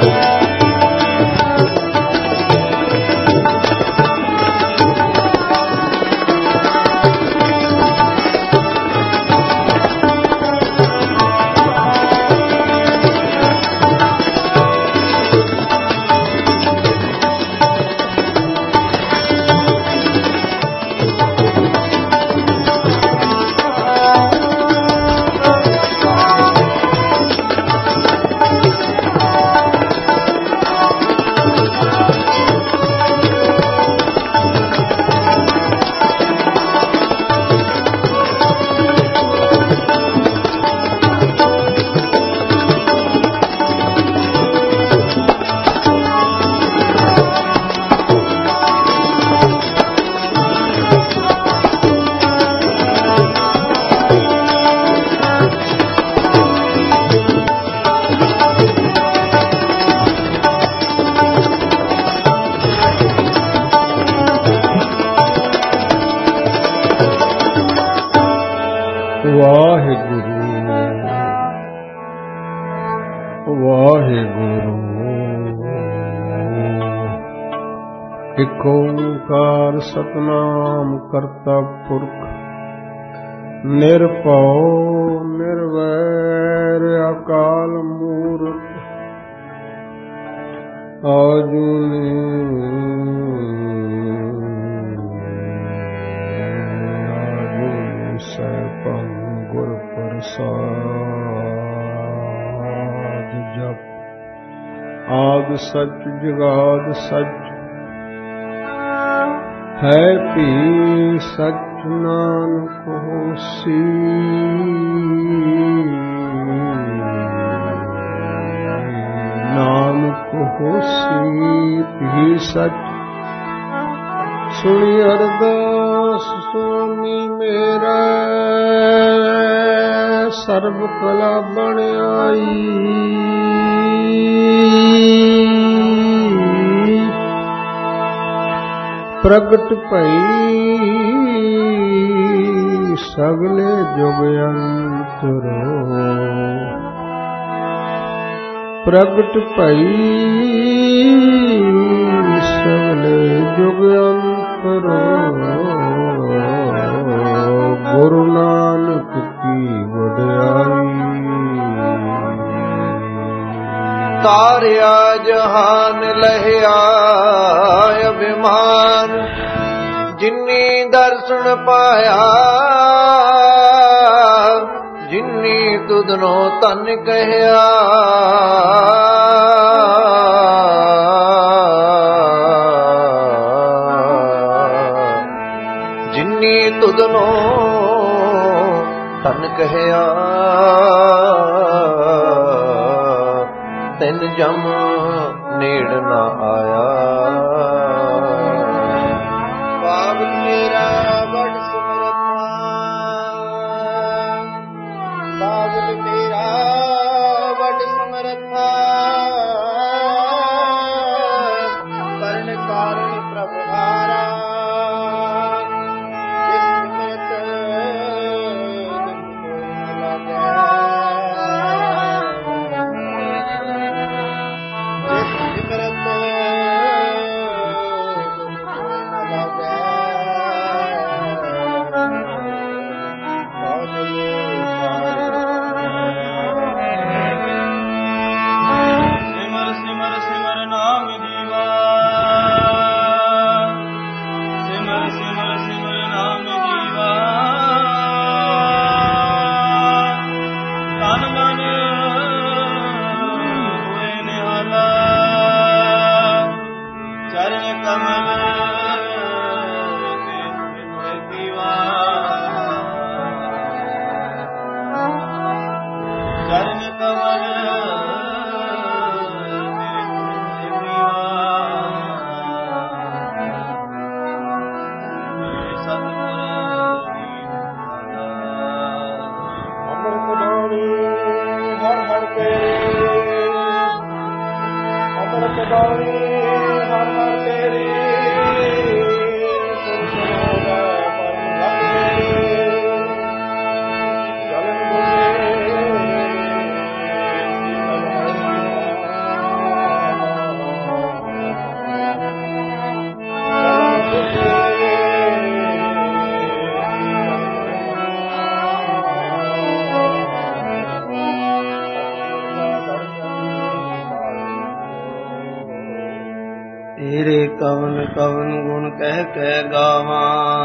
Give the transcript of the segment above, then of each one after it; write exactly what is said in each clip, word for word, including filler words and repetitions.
ਇਕ ਓਂਕਾਰ ਸਤਿਨਾਮ ਕਰਤਾ ਪੁਰਖ ਨਿਰਭਉ ਨਿਰਵੈਰ ਅਕਾਲ ਮੂਰਤ ਆਜੂਨੀ ਆਜੂਨੀ ਸੈਭੰ ਗੁਰ ਪ੍ਰਸਾਦ ਜਪ ਆਦ ਸਚ ਜੁਗਾਦ ਸਚ ਹੈ ਭੀ ਸਚ ਨਾਨਕ ਹੋਸੀ ਨਾਨਕ ਹੋਸੀ ਭੀ ਸਚ ਸੁਣੀ ਅਰਦਾਸ ਸੁਆਮੀ ਮੇਰਾ ਸਰਬ ਕਲਾ ਬਣ ਆਈ ਪ੍ਰਗਟ ਭਈ ਸਗਲੇ ਜੁਗ ਅੰਤਰੋ ਪ੍ਰਗਟ ਭਈ ਸਗਲੇ ਜੁਗ ਅੰਤਰੋ ਗੁਰੂ ਨਾਨਕ ਕੀ ਵਡਿਆਈ ਤਾਰਿਆ ਜਹਾਨ ਲਹਿਆ ਅਭਿਮਾਨ ਜਿਨੀ ਦਰਸ਼ਨ ਪਾਇਆ ਜਿਨੀ ਤੁਧਨੋ ਤਨ ਕਹਿਆ ਜਿਨੀ ਤੁਧਨੋ ਤਨ ਕਹਿਆ ਤਿਨ ਜਮ ਨੇੜ ਨਾ ਆਇਆ ਬਾਬਲ ਮੇਰਾ ਵਡ ਸਮਰਥਾ ਬਾਬਲ ਮੇਰਾ ਵਡ ਸਮਰਥਾ ਕਰਨ ਕਾਰਨ ਪ੍ਰਭ ਹਾਰਾ तेरे कवन कवन गुण कह कह गावा,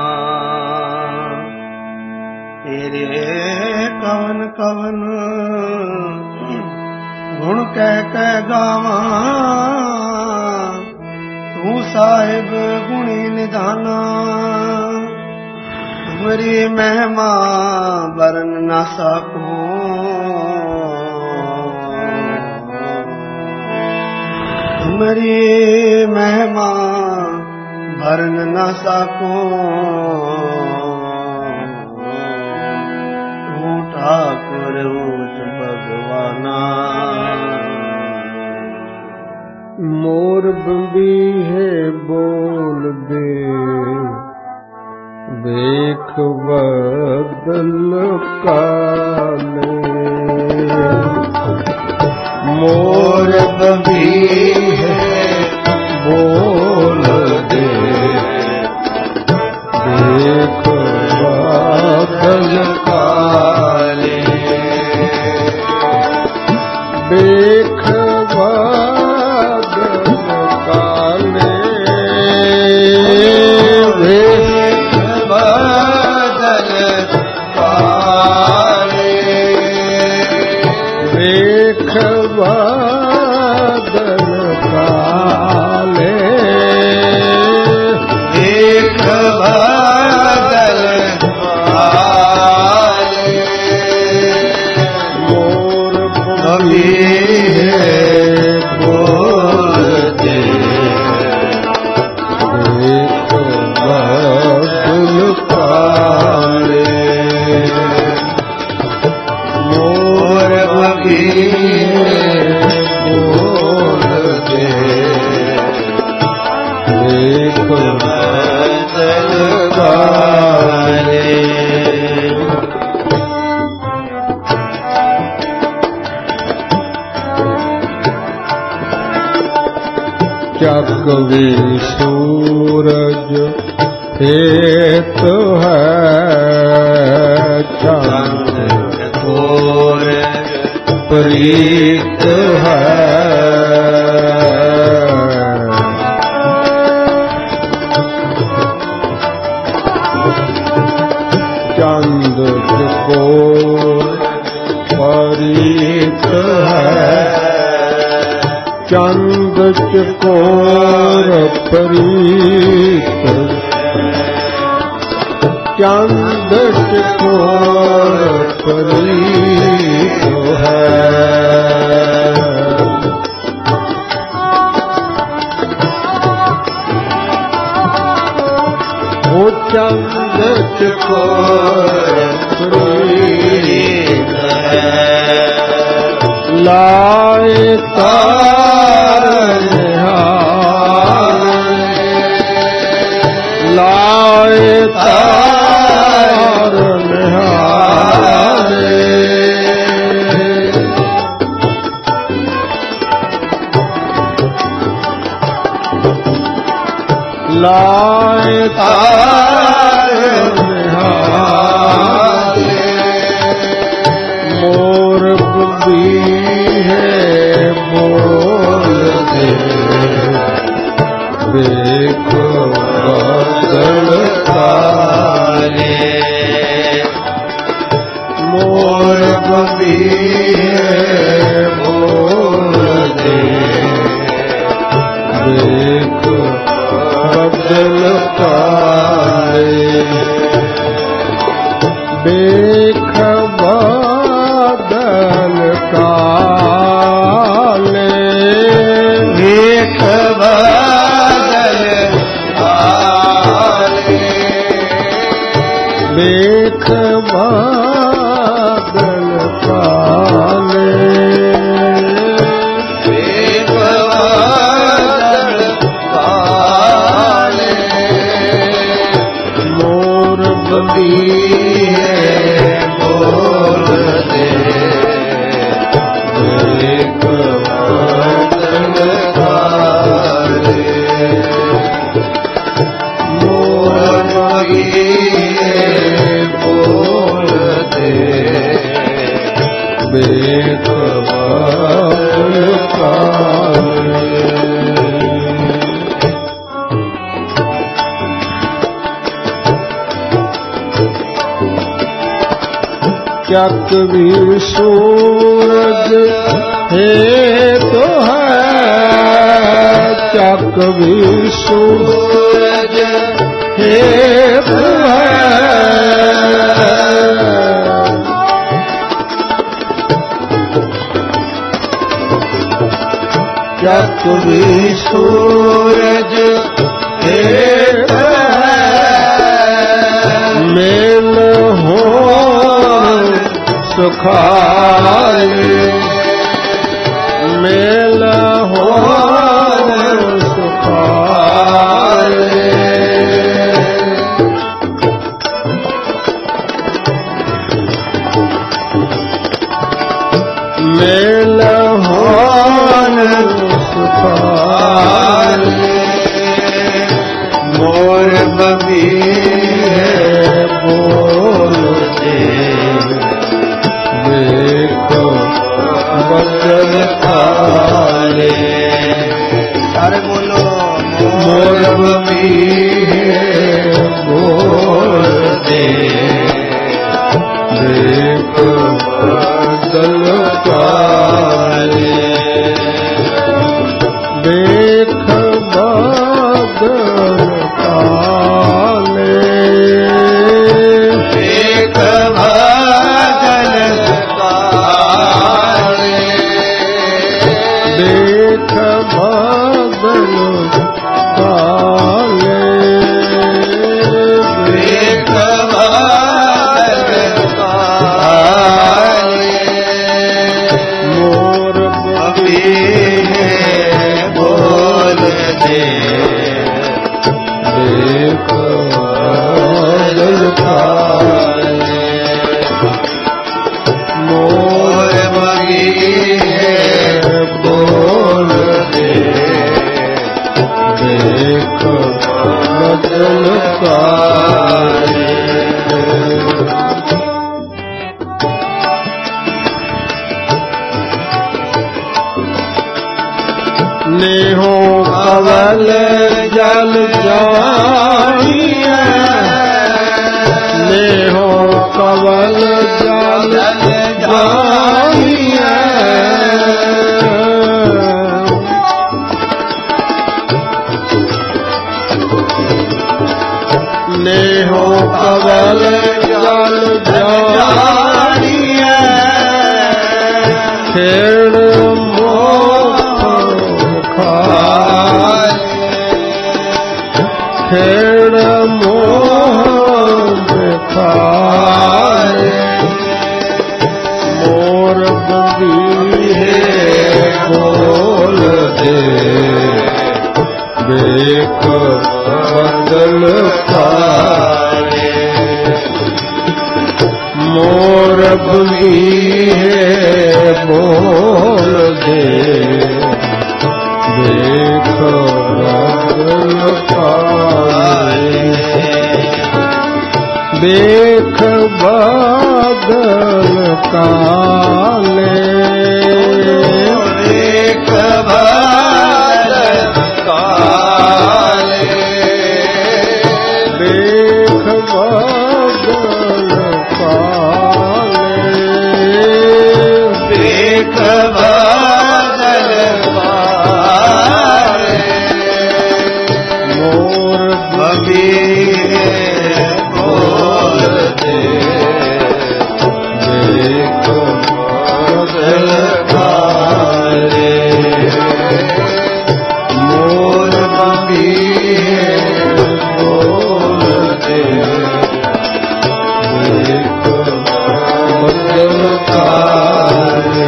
तेरे कवन कवन गुण कह कह गावा। तू साहिब गुणी निधाना, तुमरी महिमा बरन न सको। तुमरी महिमा भरन न सको। तू ठाकुर ऊच भगवाना। मोर बंदी है बोल दे, देख बदल काले। मोर बंदी है बोल दे, देख बदल काले। देख बदल काले, देख बदल काले। देख बदल काले, देख बदल काले। मोर बंदी है बोल दे, देख बदल काले। मोर बंदी है बोल दे, देख बदल काले। चकवी सूरज हेत है, चंद्र घोर प्रीत है। चंद्र को प्रीत है, चंद चकोर प्रीत। चंद चकोर प्रीत है। वो चंद चकोर प्रीत है। लाए तार निहार, लाए तार निहार। लाए तार निहार। मोर बुद्धि है बोल दे, देख बदल काले। मोर बंदी है बोल दे, देख बदल काले। देख बदल काले, देख बदल चक भी सूरज हेत है, चक भी सूरज हेत है। चक भी सूरज हेत है, मेल हो सुखाए, मेल हो सुखाए। मेल हो सुखाए, मोर बबी है बोलते, देखो बदल काले। सारे बोलो मोर बबी है बोलते, देखो बदल काले। देख बादल काले, देख बादल काले, देख बादल काले, देख बादल काले। मोर बबी बोल दे, देख बादल काले, मोर बबी बोल दे, देख बदल काले। नेहो कवल जल जानिए, नेहो कवल जल जानिए, नेहो कवल जल जानिए, खेड़ खेड़ मोह खाए, मोर बबी है बोल दे, देख बदल खाए। मोर बबी है बोल दे, देख बदल खाए। देख बादल काले, देख बादल काले, देख बादल काले, देख बादल काले। मोर बबी बोल दे, देख बादल काले, मोर बबी बोल दे, देख बदल काले।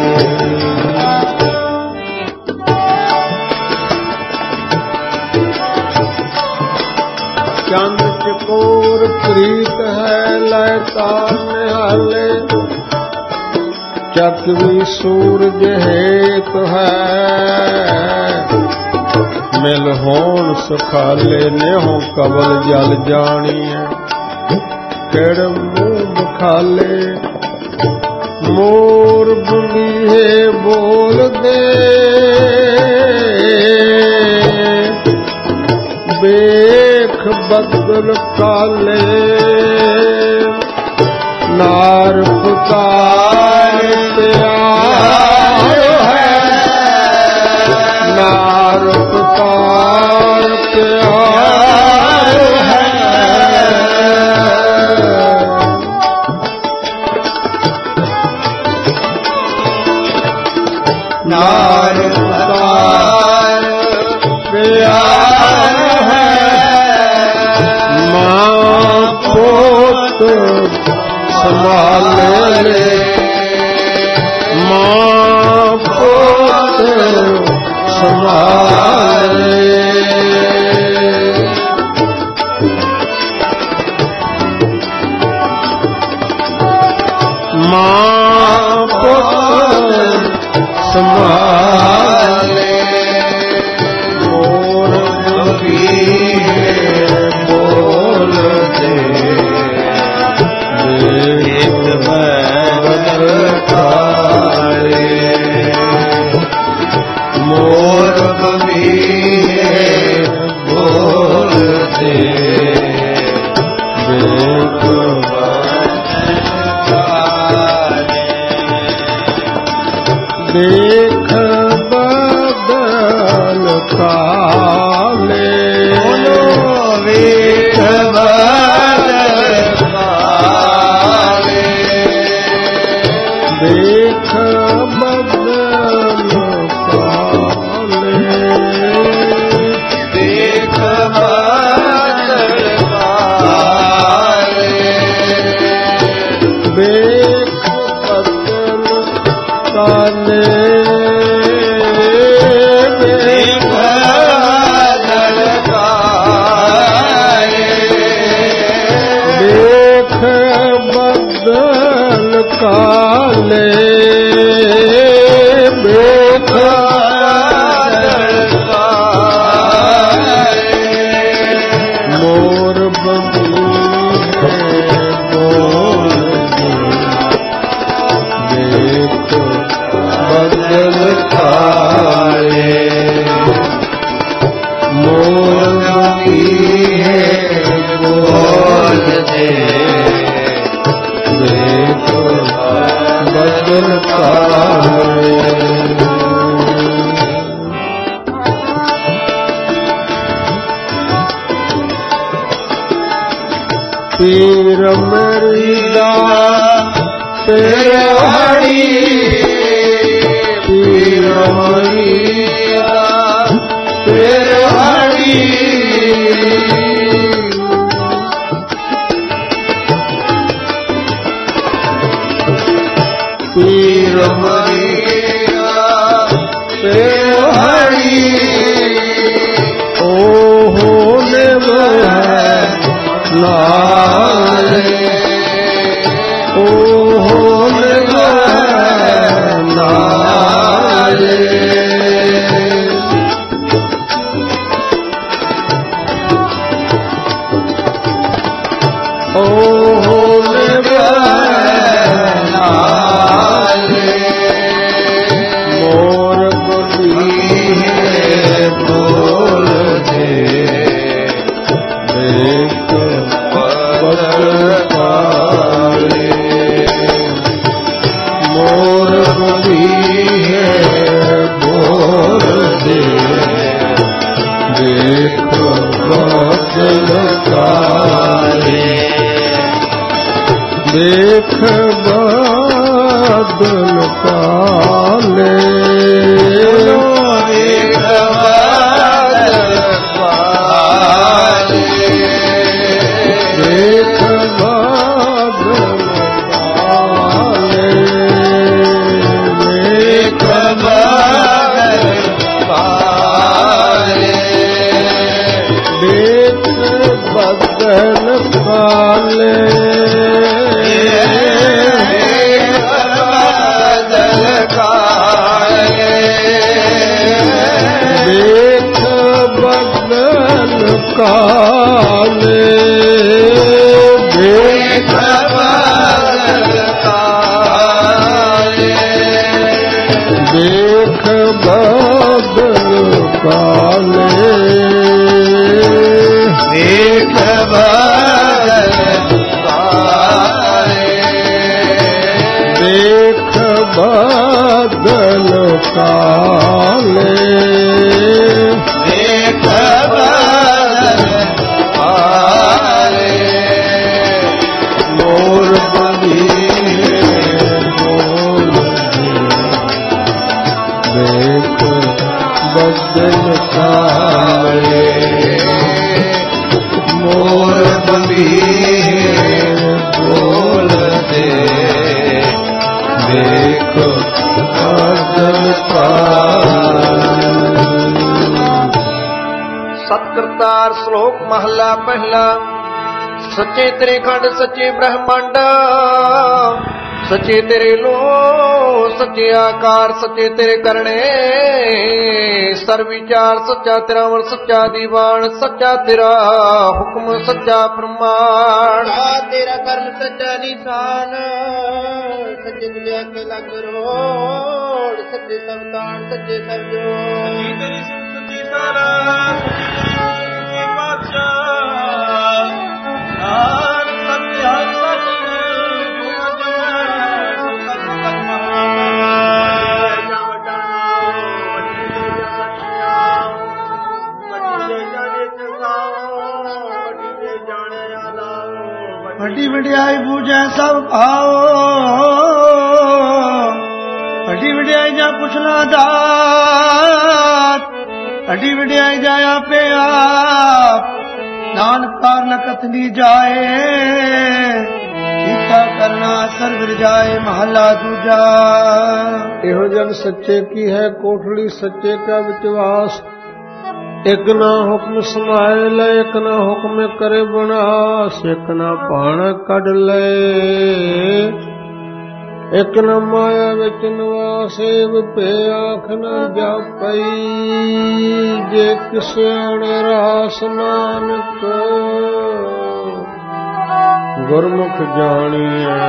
चंद चकोर प्रीत है लयता निहाले, चक भी सूरज हेत है, मिल होन सुखाले, नेहो कवल जल जानिए, केड़ मुंह खाले। मोर बुंदी है बोल दे, देख बदल काले, नार पुकार प्यार है, नार पुकार प्यार है, नार पुकार प्यार है, माँ पोत संभाले ले, माँ पोत संभाले, माँ पोत संभाले, मोर बोल दे एक बदल काले, मोर बोल दे एक देख बदल काले, देख बदल काले, देख बदल काले, देख बदल काले, देख बदल काले, देख बदल काले, देख बदल काले, देख बदल काले, मोर बंदी बोल देख बदल काले, मोर बोल दे देख बदल काले, पीर मरीदा तेरे हरी, पीर मरीदा तेरे हरी, पीर मरीदा तेरे हरी, ओ होने में लाले, ओ होने में लाले, ओ होने में लाले, मोर बुद्धि बोल दे देख बदल काले, मोर बुद्धि बोल दे देख बदल काले, देख बदल काले, देख बदल काले, देख बदल काले, देख बदल काले, देख बदल काले, देख बदल काले, देख बदल काले, देख बदल काले, देख बदल काले, काले देख बदन काले मोर बंधीरे बोल देख बदन काले मोर बंधीरे बोल दे देख बदन काले। सतकरतार श्लोक महला पहला। सच्चे तेरे खंड सच्चे ब्रह्मांड, सच्चे तेरे लो सच्चे आकार, सच्चे तेरे करने सर्विचार, सच्चा तेरा अमर सच्चा दीवान, सच्चा तेरा हुक्म सच्चा प्रमाण, तेरा कर्म सच्चा निशान, सच्चे दुनिया के लग रोड, सच्चे संतान सच्चे सर्जो, तेरी सच्ची सारा सच्ची बादशाह, हर सत्य हर सच ਵੱਡੀ ਵਡਿਆਈ ਬੂਝੈ ਸਭ ਭਾਓ, ਵੱਡੀ ਵਡਿਆਈ ਜਾਂ ਪੁੱਛਣਾ ਦਾਤ, ਵੱਡੀ ਵਡਿਆਈ ਜਾਂ ਆਪੇ ਆਪ, ਨਾਨਕ ਪਾਰ ਨ ਕਥਨੀ ਜਾਏ, ਕੀਤਾ ਕਰਨਾ ਸਰਬ ਰਜਾਏ। ਮਹਲਾ ਦੂਜਾ। ਇਹੋ ਜਨ ਸੱਚੇ ਕੀ ਹੈ ਕੋਠੜੀ, ਸੱਚੇ ਕਾ ਵਿਚਵਾਸ, ਇੱਕ ਨਾ ਹੁਕਮ ਸਮਾਏ ਲੈ, ਇੱਕ ਨਾ ਹੁਕਮ ਕਰੇ ਬਨਾਸ, ਇੱਕ ਨਾ ਭਾਣ ਕੱਢ ਲੈ, ਇੱਕ ਨਾ ਮਾਇਆ ਵਿੱਚ ਨਿਵਾਸ, ਏਵ ਭੇ ਆਖ ਨ ਜਾਪਈ, ਜੇ ਕਿਸੇ ਅਣਰਾਸ ਨਾਨਕ ਗੁਰਮੁਖ ਜਾਣੀਐ,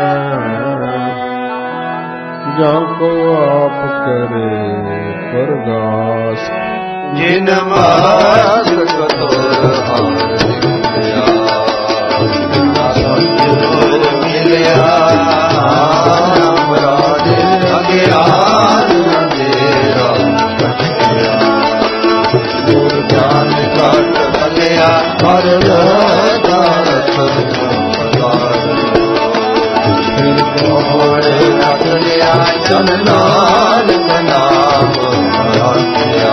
ਜਾਂ ਕੋ ਆਪ ਕਰੇ ਪਰਗਾਸ। ਜਿਨ ਮਾਰਗ ਕਤੋ ਹਾਰ ਨਿਕਲਿਆ, ਸਤਿਗੁਰ ਮਿਲਿਆ, ਨਾਮ ਰਾਜ ਅਗਿਆਨ ਅੰਧੇਰਾ ਕੱਟਿਆ, ਗੁਰ ਜਾਨ ਘਟ ਭਲਿਆ, ਹਰ ਦਾਤ ਸਤਿਗੁਰ ਫਿਰ ਕੋੜੇ ਰੱਖ ਲਿਆ, ਜਨ ਨਾਨਕ ਨਾਮ ਰਾਖਿਆ,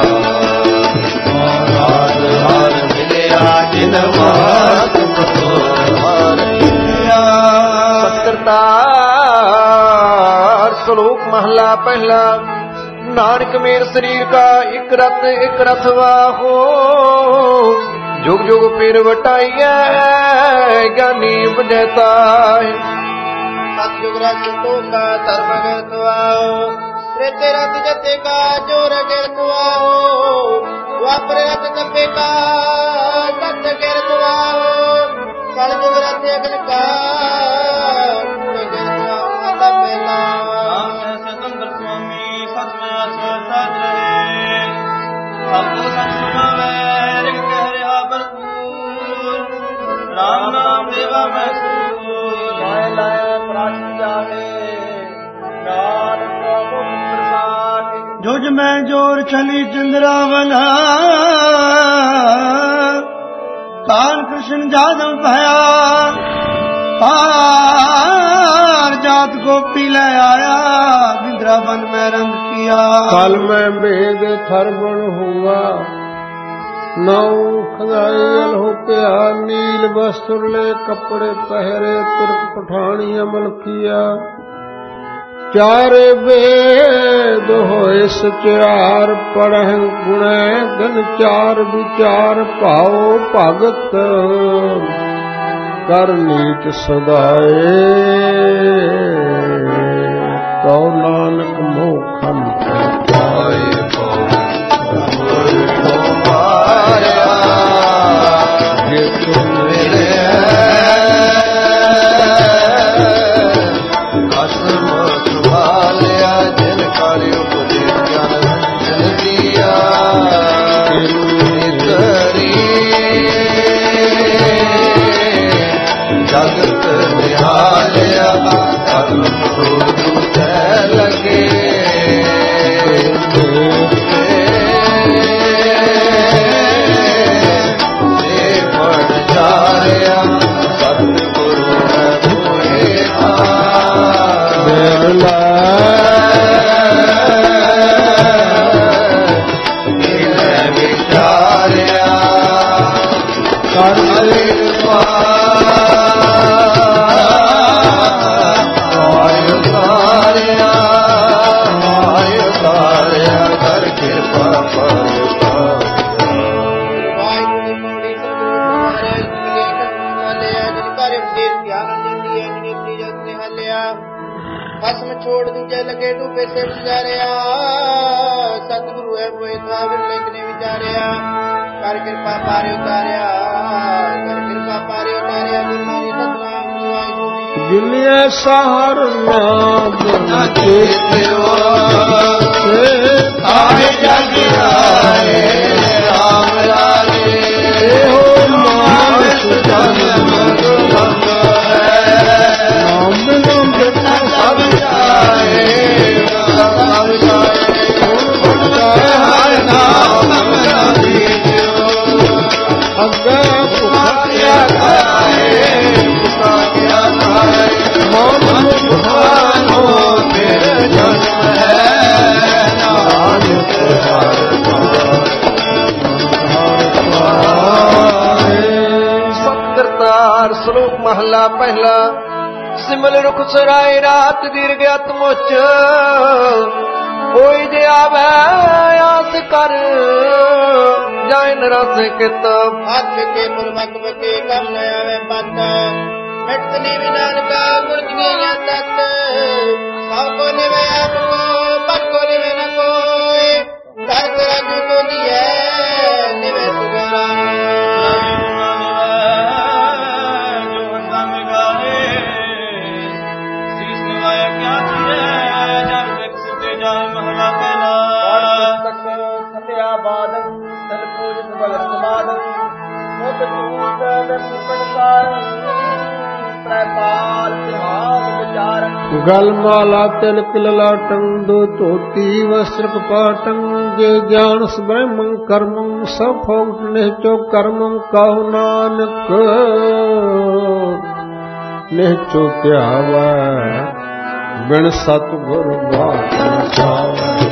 सतकरतार श्लोक महला पहला। नानक मेर शरीर का एक रथ एक रथ वाहो, जुग जुग फिर वटाइया ज्ञानी बजता है, सतयुग रथ तो का धर्म गतवाओ, त्रेते रथ जते का जोर गतवाओ, द्वापर रथ तपे का सत्य गिरतवाओ, कलयुग रथ अग्नि का तपेला। स्वतंत्र स्वामी सच में आश्वर साध रहे, सबको सच सुनावे रिक कह रहा भरपूर, राम नाम देवा मैं सूर, लाए लाए प्राचीन जावे, नानक प्रभु प्रसाद। जुझ में जोर चली चंद्रावना, कान कृष्ण जादव भया, पार जात गोपी ले आया, वृंदावन में रंग किया। कल में भेद थरबन हुआ, नौ खजाइल हो गया, नील वस्त्र ले कपड़े पहरे, तुर्क पठानी अमल किया, चारे वेद होए सचार, पढ़ गुणे गन चार विचार, भाओ भगत कर नीत सदाए, तो नानक मोखम पाए जे तुम मिले जगत निहालिया, कर्म लगे ਸਿਵ ਜਾਰਿਆ ਸਤਿਗੁਰੂ ਹੈ ਕੋਈ ਸਵਾਗਤ ਲਿਖ ਨੇ ਵਿਚਾਰਿਆ ਕਰ ਕਿਰਪਾ ਪਾਰੇ ਉਤਾਰਿਆ ਕਰ ਕਿਰਪਾ ਪਾਰੇ ਉਤਾਰਿਆ ਗੁਰੂ ਸਤਨਾਮ ਵਾਹਿਗੁਰੂ ਜਿਨੇ ਸਹਰ ਨਾਮ ਨਾ ਚੇਤਿਓ ਆਏ ਜਗ ਆਏ ਰਾਮ ਰਾਜੇ ਇਹੋ ਮਾਨਸ ਜਨਮ ਨਾਮ ਨਾਮ ਬਿਨਾਂ ਸਭ ਜਾਏ ਸਭ ਜਾਏ ਗੁਣ ਗਾਏ ਹਰ ਨਾਮ ਨਾ ਦੀਜੋ ਅੱਗੇ ਪੁਕਾਰਿਆ ਗਾਏ ਪੁਕਾਰਿਆ ਗਾਏ ਮਨ ਸੁਭਾਨੋ ਤੇਰੇ ਜਨਮ ਹੈ ਨਾਨਕ ਹਰਿ ਸਤਿਗੁਰਤਾਰ ਸ਼ਲੋਕ ਮਹਲਾ ਪਹਿਲਾ ਸਿਮਲ ਰੁਖ ਸਰਾਏ ਰਾਤ ਦੀਰਘ ਅਤਮੁਚ ਕੋਈ ਜੇ ਆਵੈ ਆਸ ਕਰ ਜਾਇ ਨਰਸ ਕਿਤ ਹੱਥ ਕੇ ਮੁਰਮਤ ਬਕੇ ਕੰਮ ਨ ਆਵੇ ਪਤ ਮਿਟਨੀ ਵਿਨਾਨ ਕਾ ਗੁਰਜ ਗਿਆ ਤਤ ਸਭ ਕੋ ਨਿਵੇ ਆਪ ਕੋ ਪਤ ਕੋ ਨਿਵੇ ਨ ਕੋਇ ਧਰਤ ਅਜੂ ਕੋ ਦੀਐ ਨਿਵੇ ਸੁਗਰਾ ਗਲ ਮਾਲਾ ਤਿਲਕ ਲਲਾਟੰ ਦੋ ਧੋਤੀ ਵਸਤਰ ਕਪਾਟੰ ਜੇ ਜਾਣਸ ਬ੍ਰਹਮੰ ਕਰਮੰ ਸਭ ਫੋਟ ਨਿਹਚੋ ਕਰਮੰ ਕਹੁ ਨਾਨਕ ਨਿਹਚੋ ਧਿਆਵੈ ਬਿਨ ਸਤਿਗੁਰ ਬਾਤ ਚਾਵੈ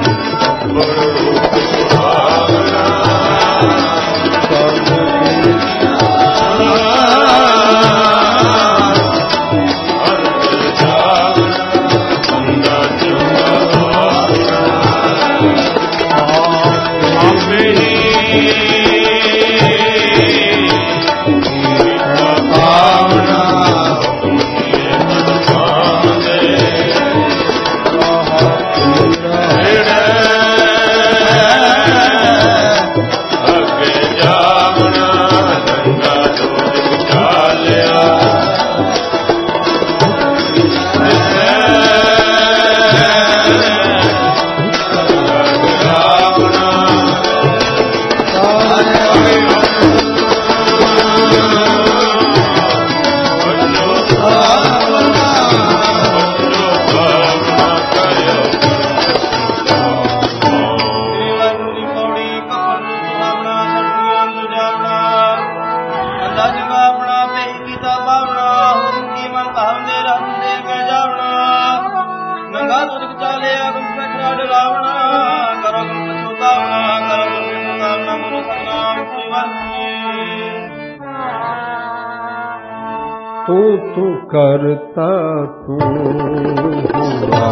ਤੂੰ ਤੂੰ ਕਰਤਾ ਤੂੰ ਹੁਆ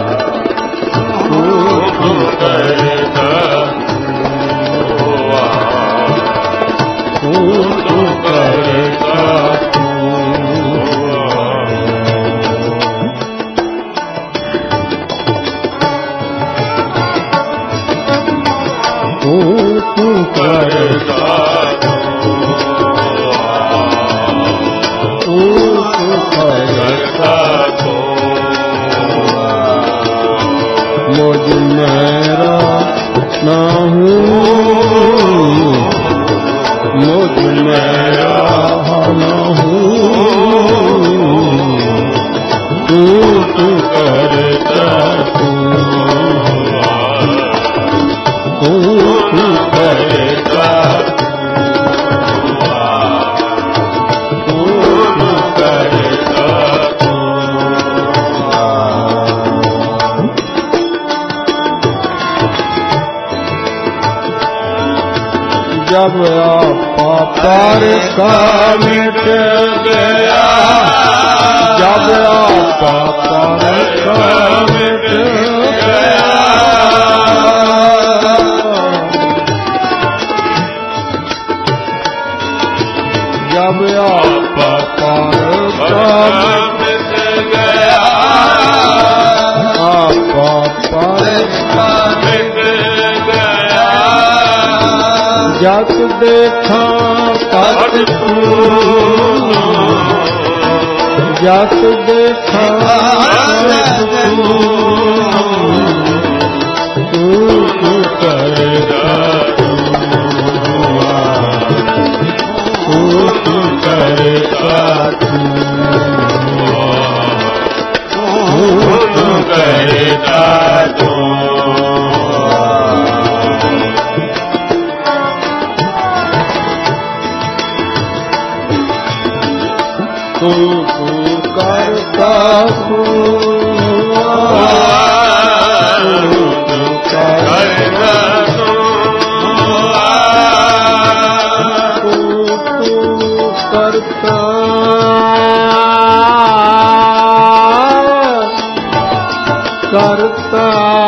ਤੂੰ ਤੂੰ ਕਰਤਾ ਹੁਆ ਤੂੰ ਤੂੰ ਕਰਤਾ ਤੂੰ ਤੂੰ ਕਰਤਾ मुझ मेरा ना हूँ मुझ मेरा ना हूँ तू तू करता तू तू तू करता जब आपा पर का मिट गया जब आपा पर का मिट गया जब आपा पर का मिट गया आपा जत देखा तत तू, जत देखा तू, तू करता तू, तू करता तू, तू करता तू। तू तू करता तू, तू करता तू, तू करता करता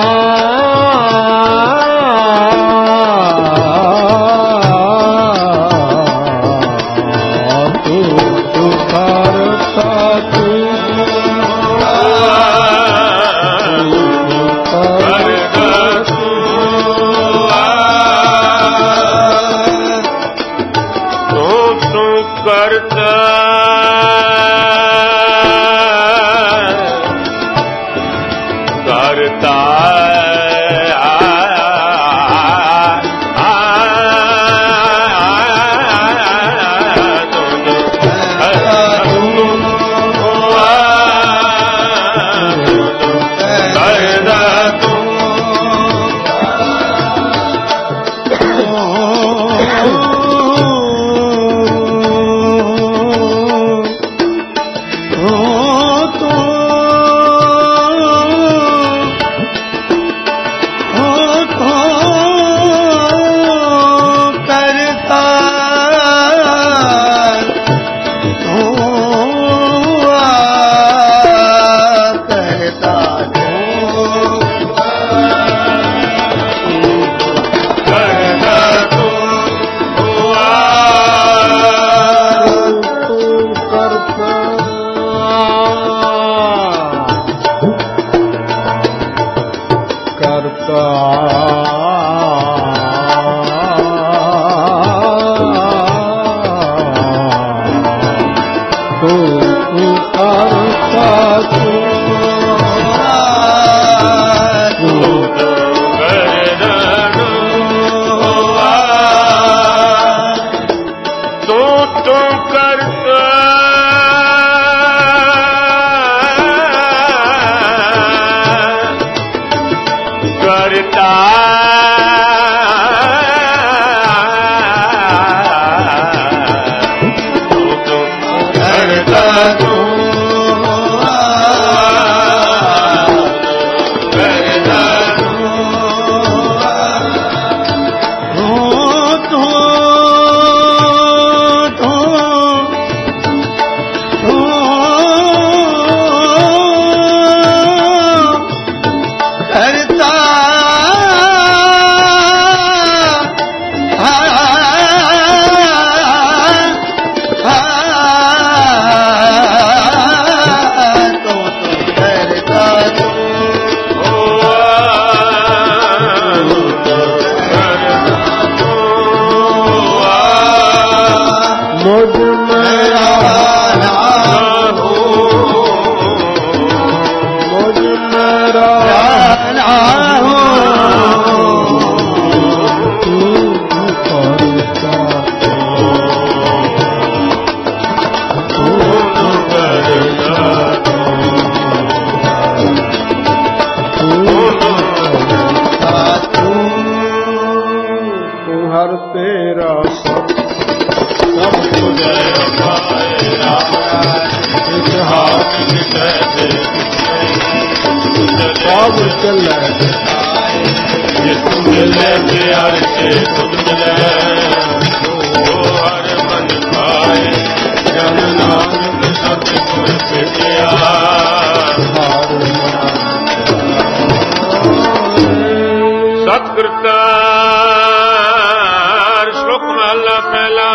सतकृतार श्लोक महला पहला।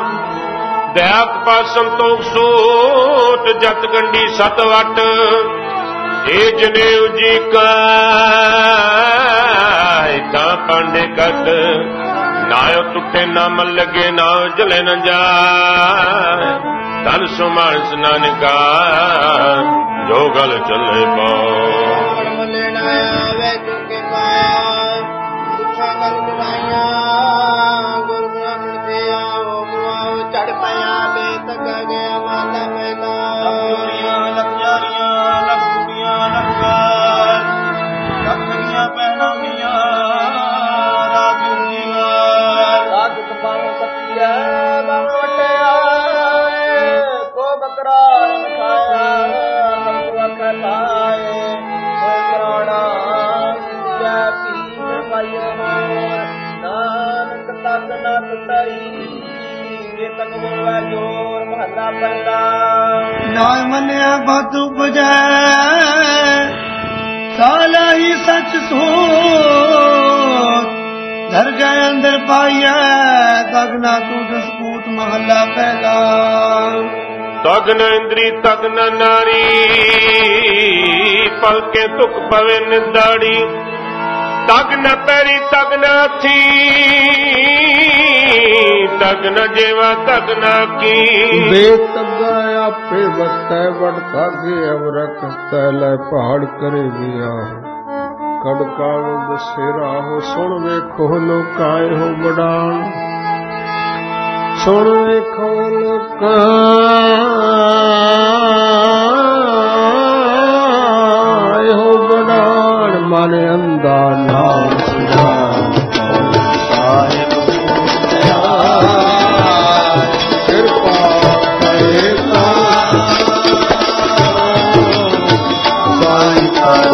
दयाक पास संतोख सोट जत गंडी सत वट। ए जनेऊ जी का पांडे कट ਨਾਇ ਟੁੱਟੇ ਨਾ ਮਨ ਲਗੇ ਨਾ ਜਲੇ ਨ ਜਾਏ ਧਨ ਸੋ ਮਾਨਸ ਨਾਨਕਾ ਜੋ ਗਲ ਚੱਲੇ ਪਾਉ ਮਲੇ ਨਾ ਆਵੇ ਚੁਕੇ ਪਾਇਆ ਪੁੱਛਾਂ ਗਲ ਕਰਾਈਆਂ ਗੁਰ ਬ੍ਰਾਹਮਣ ਤੇ ਆਓ ਮੁਆਵ ਚੜ ਪਿਆ ਬੇਤਕ ਗਿਆ ਮਾਤਾ ਪੈਦਾ ਲਖੀਆਂ ਲਖਿਆਰੀਆਂ ਲਖੀਆਂ ਲਖਾਰ ਲਖੀਆਂ ਪਹਿਲਾਂ ਮੀਆਂ ਰਾਜੁਨੀਆਂ ਰਾਜਤ ਪਾਉ ਪਤੀਆ ਬਾਣ ਵਟਿਆ ਕੋ ਬਕਰਾ ਖਾਇਆ ਨੰਦ ਵਖ ਲਾਏ ਕੋਈ ਕਰਾੜਾ ਜੈ ਪੀਰ ਪਾਇਓ ਨਾਨਕ ਤਕ ਨਾ ਟੁੱਟਈ ਜੇ ਤਕ ਹੋਵੇ ਜੋਰ ਮਹੱਲਾ ਪਹਿਲਾ ਨਾਮ ਮੰਨਿਆ ਬਤ ਉਪਜੈ ਸਾਲਾ ਹੀ ਸੱਚ ਸੋ ਧਰ ਗਏ ਅੰਦਰ ਪਾਈਐ ਤਗ ਨਾ ਟੁੱਟ ਸਕੂਟ ਮਹੱਲਾ ਪਹਿਲਾ ਤਗ ਨ ਇੰਦਰੀ ਤਗ ਨ ਨਾਰੀ ਪਲਕੇ ਤੁਕ ਪਵੇ ਨਿਦਾੜੀ ਤਗ ਨ ਪੈਰੀ ਤਗ ਨ ਹੱਥੀ ਤਗ ਨ ਜੇਵਾ ਤਗ ਨ ਕੀ ਬੇਤਗਾ ਆਪੇ ਵਤੈ ਵਡ ਤਾਗੇ ਅਵਰਕ ਤੈ ਪਹਾੜ ਕਰੇ ਵੀਆ ਕੜਕਾਵ ਦਸੇਰਾ ਹੋ ਸੁਣ ਵੇਖੋ ਲੋਕਾਏ ਹੋ ਬੜਾਣ ਸੁਣ ਵੇਖੋ ਲੋਕਾਂ ਇਹੋ ਬੜਾਣ ਮਨ ਅੰਦਾ ਨਾਮ ਸੁਝਾਨ ਸਾਹਿਬ ਕਿਰਪਾ ਕਰੇ ਤਾ ਸਾਈ ਕਰ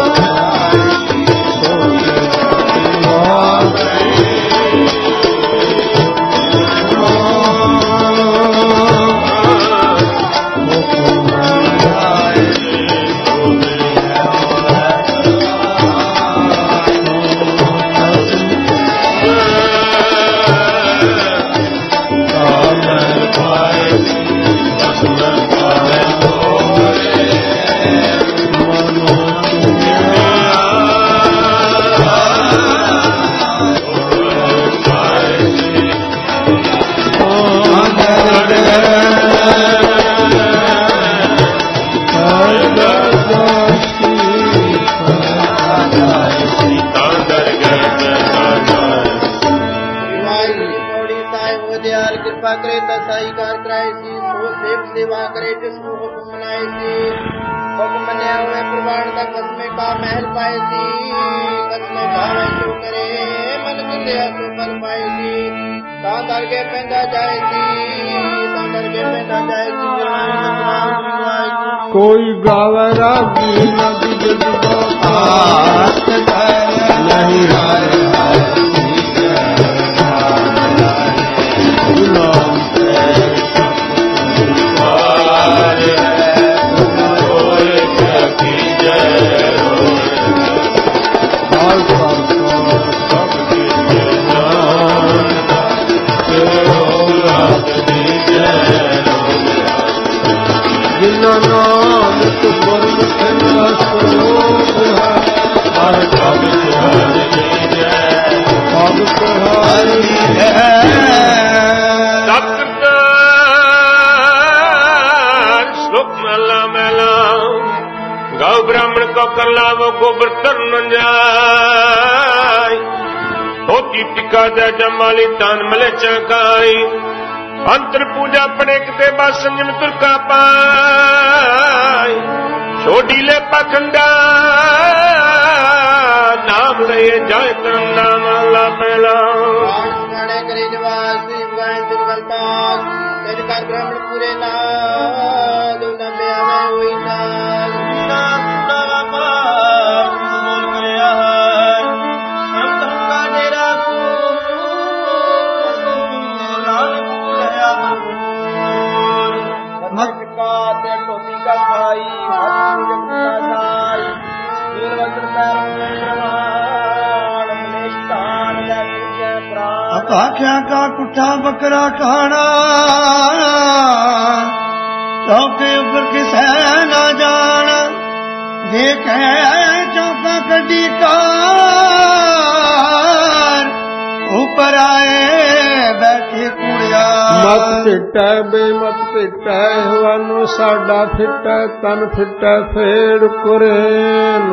करे तसाई कार कराए सी सो सेव सेवा करे जिसको हुक्म मनाए सी हुक्म मने हुए प्रमाण का कस्मे का महल पाए सी कस्मे भावे तो करे मन किले तो फल पाए सी तांदर के पेंदा जाए सी तांदर के पेंदा जाए सी कोई गावे रागी नदी जगदा आस नहीं हारे करला वो गोबर तर न जाय होती टिका दे जमाली तान मले चकाई अंतर पूजा पड़े कते बस संयम तुरका पाई छोड़ी ले पखंडा नाम ले जाए तर नाम अल्लाह पहला गाने करे जवासी गाय दुर्गलता तेरे कर ब्राह्मण पूरे ना दुना में हमें हुई ना आख्या का कुठा बकरा खाना चौके ऊपर किसे ना जान देखे चौका कड्डी कार ऊपर आए ਮਤ ਫਿਟੈ ਬੇਮਤ ਫਿਟੈ ਹਵਾਨੋ ਸਾਡਾ ਫਿਟੈ ਤਨ ਫਿਟੈ ਫੇੜ ਕੁਰੇਨ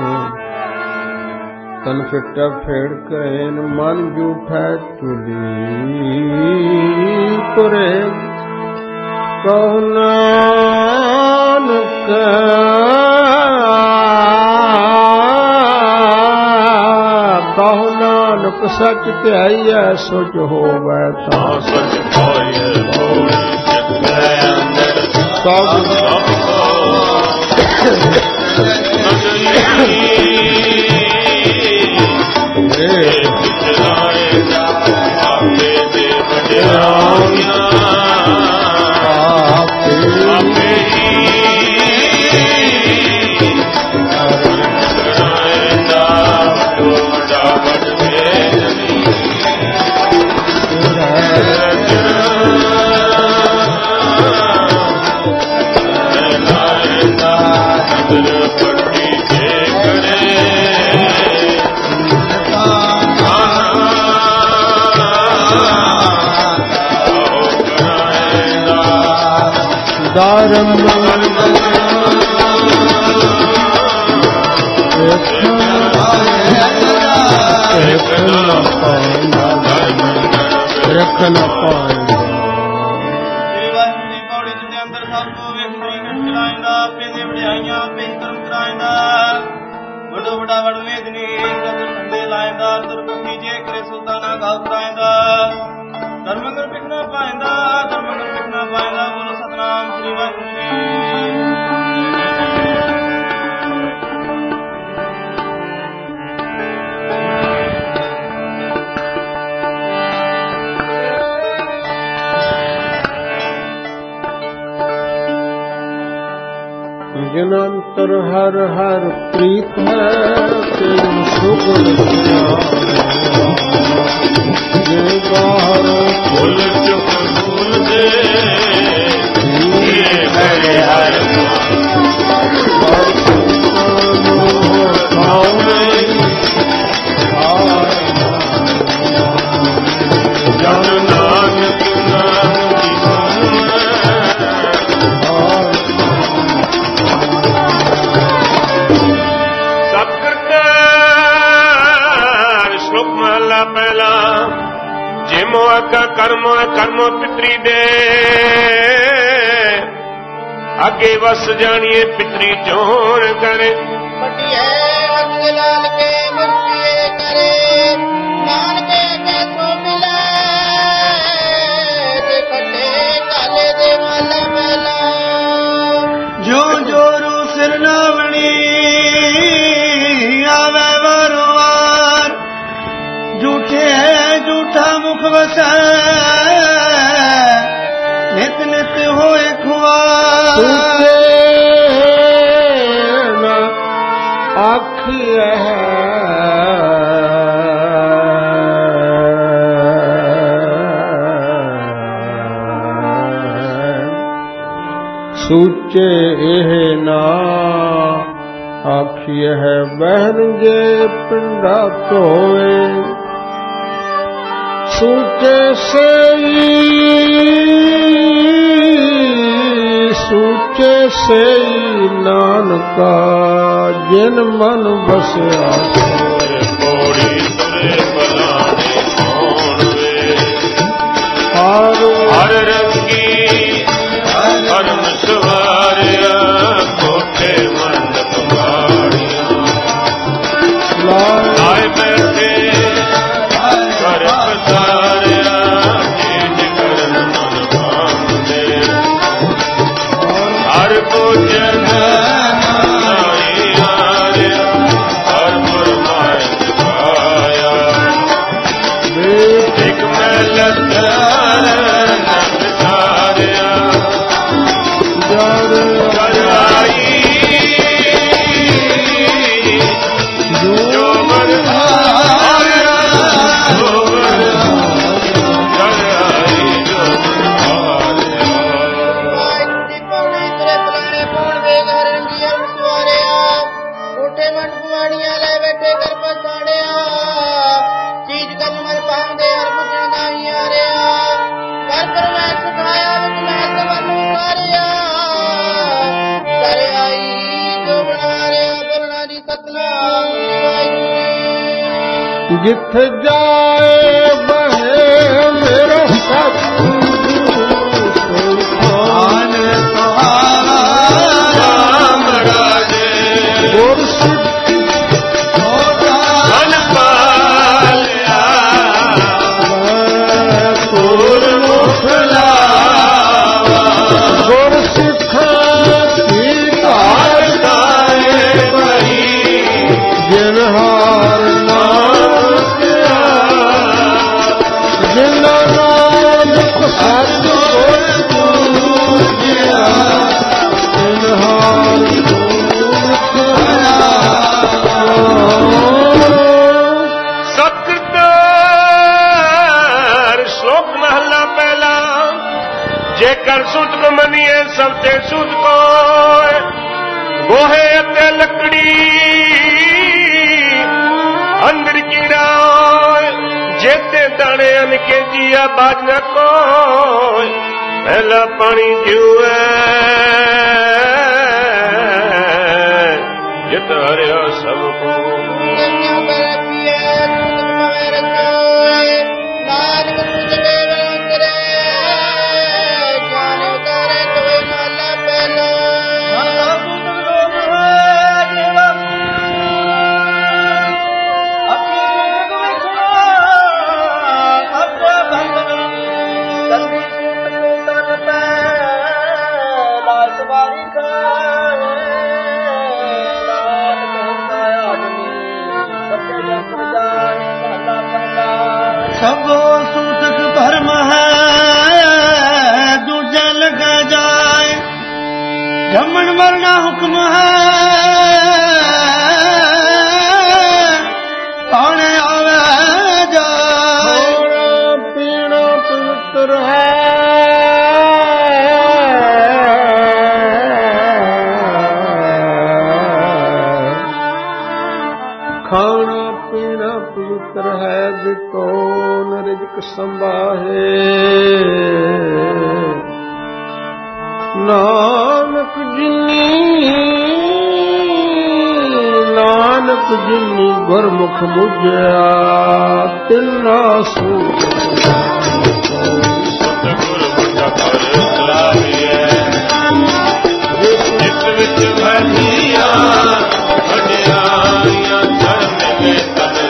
ਤਨ ਫਿਟੈ ਫੇੜ ਕੁਰੇਨ ਮਨ ਝੂਠੈ ਚੁਲੀ ਕੁਰੇ ਕਹੁ ਨਾਨਕ ਕਹੁ ਨਾਨਕ ਸੱਚ ਧਿਆਈਐ ਸੁਚ ਹੋਵੈ ਤਾਂ ਸਚ ਹੋਇ ਹੋਇ ਚਿਤੈ ਅੰਦਰ ਸਭ ਆਪੇ ਦੇ ਵਡਿਆਈਆਂ ਆਪੇ ਦਾਰਮ ਰੱਖਣ ਪਾਏ ਵਡੋ ਵਡਾ ਵਡ ਵੇਦਨੀ ਠੰਡੇ ਲਾਇੰਦਾ ਤੁਰਪਤੀ ਜੇ ਕਰੇ ਸੁਲਤਾਨਾ ਗਾਉ ਕਰਾਇੰਦਾ ਧਰਮੰਗਲ ਪਿਖਣਾ ਪਾਇੰਦਾ ਧਰਮੰਗਲ ਪਿਖਣਾ ਪਾਇੰਦਾ ਬੋਲੋ ਸਤਨਾਮ ਸ੍ਰੀ ਵਾਹਿਗੁਰੂ ਜੀ। ਜਨੰਤਰ ਹਰ ਹਰ ਪ੍ਰੀਤ ਹੈ ਤੇਰੀ ਸੁਗੁਣ ਜੇ ਬਾਹਰ ਫੁੱਲ ਚੁੱਕ ਫੁੱਲ ਦੇ ਮੇਰੇ ਹਰ ਜਨ ਨਾਨਕ ਨਾਮ ਦੀ ਮਹਲਾ ਪਹਿਲਾ ਜਿਮੋ ਆਕਾ ਕਰਮੋ ਕਰਮੋ ਪਿਤਰੀ ਦੇ ਅੱਗੇ ਵਸ ਜਾਣੀਏ ਪਿਤਰੀ ਚੋਣ ਕਰੇ ਪਟਿਏ ਹੱਥ ਲਾਲ ਕੇ ਮੁਕਤੀਏ ਕਰੇ ਨਾਨਕੇ ਕੇ ਸੋ ਮਿਲੇ ਤੇ ਖੱਟੇ ਕਾਲੇ ਦੇ ਮਾਲਾ ਮਹਿਲਾ ਜੋ ਜੋਰੂ ਸਿਰ ਨਾਵਣੀ ਆਵੇ ਵਰਵਾਰ ਝੂਠੇ ਝੂਠਾ ਮੁਖ ਵਸੈ ਨਿਤ ਨਿਤ ਹੋਏ ਖੁਆਰ ਨਾ ਆਖਿਐ ਸੂਚੇ ਇਹ ਨਾ ਆਖਿਐ ਬਹਿਨ ਜੇ ਪਿੰਡਾ ਧੋਏ ਸੂਚੇ ਸਈ ਸੂਚੇ ਸਈ ਨਾਨਕਾ ਜਿਨ ਮਨ ਬਸਿਆ ਕੋੜੀ ਤੁਰੇ ਬਲਾਣੇ ਕੌਣ ਵੇ ਹਰ ਹਰ ਰੰਗੀ ਹਰਮ ਸਵਾਰਿਆ ਕੋਠੇ ਮੰਡਪ ਬਾੜੀਆਂ ਲਾਏ ਬੈਠੇ ਕਰ ਪਸਾਰਿਆ ਚੀਜ ਕਰਨ ਮਨ ਭਾਉਂਦੇ ਹਰ ਭੋਜਨ ਨਾਈ ਆਰਿਆ ਹਰ ਪਰਮਾਇ ਪਾਇਆ ਜਿੱਥੇ ਜਾਏ ਬਹੇ ਮੇਰਾ ਸਤਿਗੁਰੂ ਸੁਲਤਾਨ ਤੁਹਾਰਾ ਰਾਮ ਰਾਜੇ ਗੁਰ ਸਿੱਖ ਮਨ ਪਾਲਿਆ ਗੁਰ ਮੁਖ ਲਾਵਾ ਗੁਰ ਸਿੱਖਾਂ ਕੀ ਘਾਟ ਗਾਏ ਬਹੀ ਜਿਨ ਹਾਰ ਜੇਕਰ ਸੁਧ ਕੋ ਮੰਨੀਏ ਸਭ ਤੇ ਸੁਧ ਕੋ ਗੋਹੇ ਅਤੇ ਲੱਕੜੀ ਅੰਦਰ ਕੀੜਾ ਜੇਤੇ ਦਾਣੇ ਅਨਕੇ ਜੀਆ ਬਾਜ ਨਾ ਕੋਈ ਪਹਿਲਾ ਪਾਣੀ ਜੂਏ ਜਿਤ ਹਰਿਆ ਸਭ ਕੋ ਸਭੋ ਸੂਤਕ ਭਰਮ ਹੈ ਦੂਜਾ ਲਗਾ ਜਾਏ ਜੰਮਣ ਮਰਨਾ ਹੁਕਮ ਹੈ ਕੌਣ ਆਵੇ ਜਾਏ ਖਾਣਾ ਪੀਣਾ ਪਵਿੱਤਰ ਹੈ ਖਾਣਾ ਪੀਣਾ ਪਵਿੱਤਰ ਹੈ ਜਿਤੋ ਰਿਜਕ ਸੰਭਾਹੇ ਨਾਨਕ ਜਿਨੀ ਨਾਨਕ ਜਿਨੀ ਗੁਰਮੁਖ ਬੁਝਿਆ ਤਿਨਾ ਸੂਤ ਸਤਿਗੁਰ ਬੁਝਾ ਪਰ ਸਲਾਹੀਐ ਜਿਤ ਵਿੱਚ ਵਜੀਆਂ ਵਡਿਆਈਆਂ ਧਰਮ ਦੇ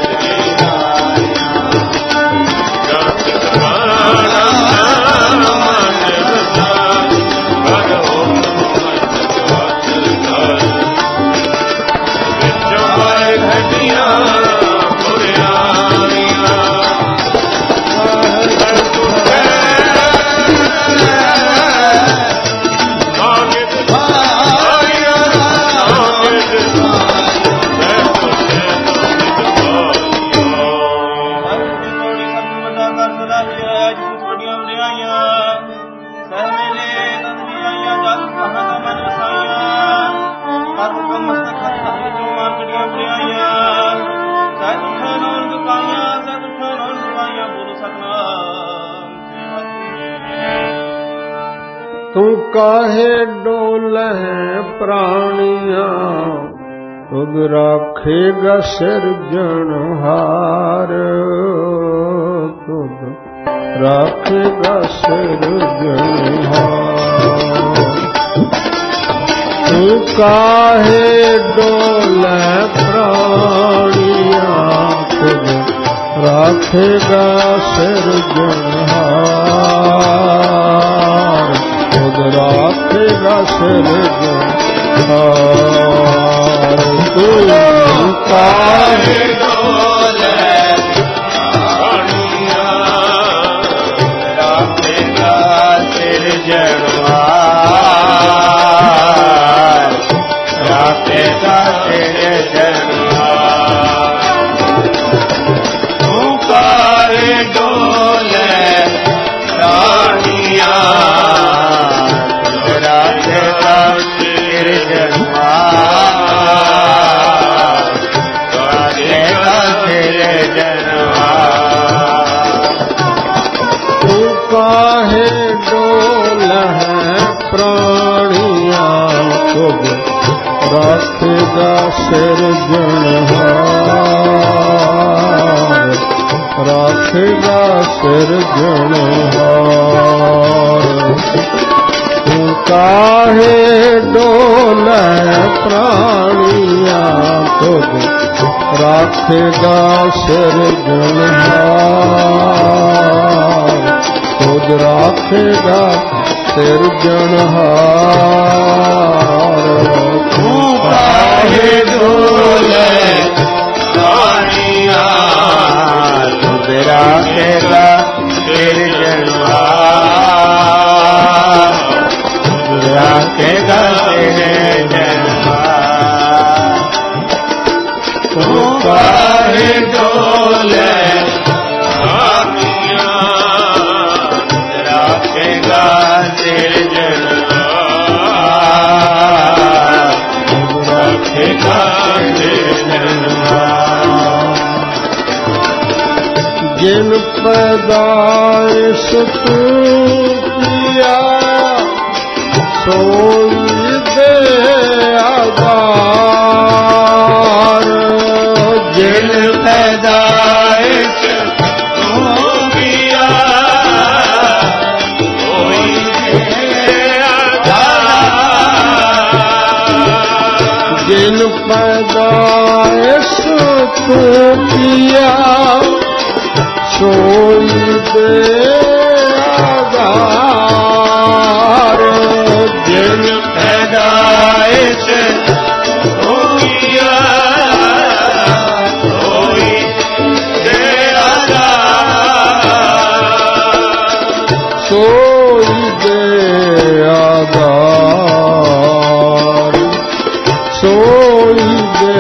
ਤੂੰ ਕਾਹੇ ਡੋਲੇ ਪ੍ਰਾਣੀਆਂ ਤੁਧ ਰਾਖੇਗਾ ਸਿਰਜਣਹਾਰ ਤੁਧ ਰਾਖੇਗਾ ਸਿਰਜਣਹਾਰ ਤੂੰ ਕਾਹੇ ਡੋਲੇ ਪ੍ਰਾਣੀਆਂ ਤੁਧ ਰਾਖੇਗਾ ਸਿਰਜਣਹਾਰ ਤੁਧ ਰਾਖੇਗਾ ਸਿਰਜਣਹਾਰ ਤੂੰ ਕਾਹੇ ਡੋਲੇ ਪ੍ਰਾਣੀਆਂ ਰਾਖੇਗਾ ਸਿਰਜਣਹਾਰ ਰਾਖੇਗਾ ਸਿਰਜਣਹਾਰ ਤੂੰ ਕਾਹੇ ਡੋਲੇ ਪ੍ਰਾਣੀਆਂ ਰਾਖੇਗਾ ਸਿਰਜਣਹਾਰ ਰਾਖੇਗਾ ਸਿਰਜਣਹਾਰ ਤੂੰ ਕਾਹੇ ਡੋਲਹਿ ਪ੍ਰਾਣੀਆਂ ਤੁਧ ਰਾਖੇਗਾ ਸਿਰਜਣਹਾਰ राखेगा सिरजनहार। तू काहे डोले प्राणिया तुझ राखेगा सिरजनहार। तुझ राखेगा सिरजनहार। तू काहे डोले प्राणिया तुझ राखेगा सिरजनहार। तुझ राखेगा सिरजनहार। तू काहे डोले प्राणिया तुझ राखेगा सिरजनहार। तुझ राखेगा जिन पैदाइश तू किया सोई दे आधार। जिन पैदाइश तू किया सोई दे आधार। जिन पैदाइश तू किया सोई दे आधार। जिन पैदाइश तू किया सोई दे आधार। सोई दे आधार। सोई दे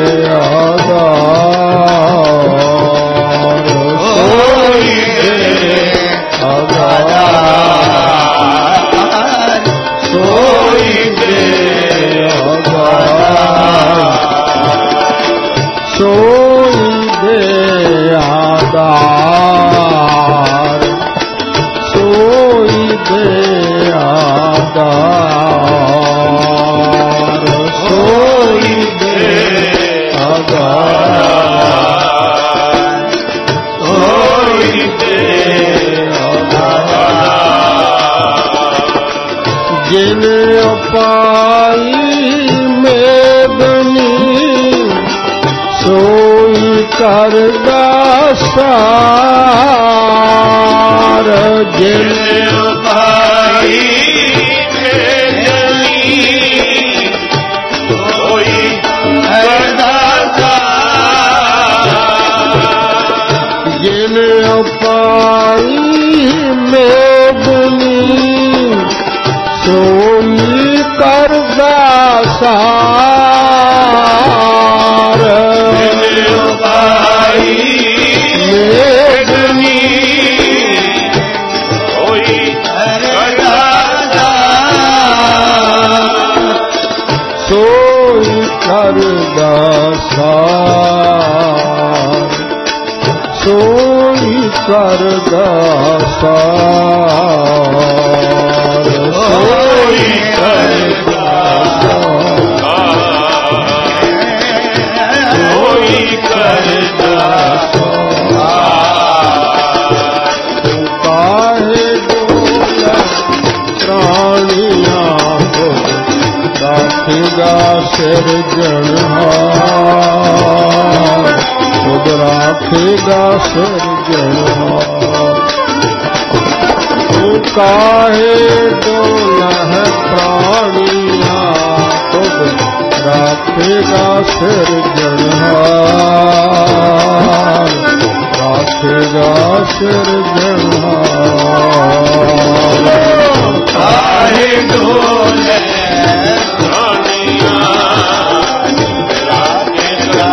आधार। सोई दे आधार। सोई दे आधार। सोई दे आधार। सोई दे आधार। सोई दे आधार। सोई दे आधार। जिन अपाई मेदनी सोई करगा सार। जिन अपाई मेदनी सोई करगा सार। जिन अपाई मेदनी सोई करगा सार। जिन अपाई मेदनी सोई करगा सार। सोई करगा सार। सोई करगा सार। सोई करगा सार। सोई करगा सार। तू काहे डोले प्राणिया तुझ राखेगा सिरजनहार। खुद राखेगा सिरजनहार। तू काहे डोले प्राणिया तुझ राखेगा सिरजनहार। राखेगा सिरजनहार। काहे डोले प्राणिया राखेगा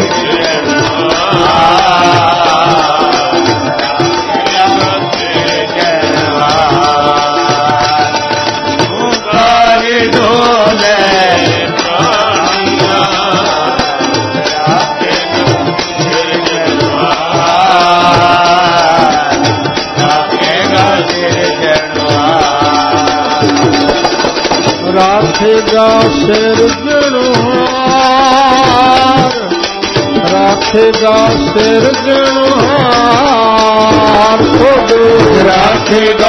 सिरजनहार। तू काहे डोले प्राणिया राखेगा सिरजनहार। राखेगा सिरजनहार। राखेगा राखेगा सिरजनहार, खुद राखेगा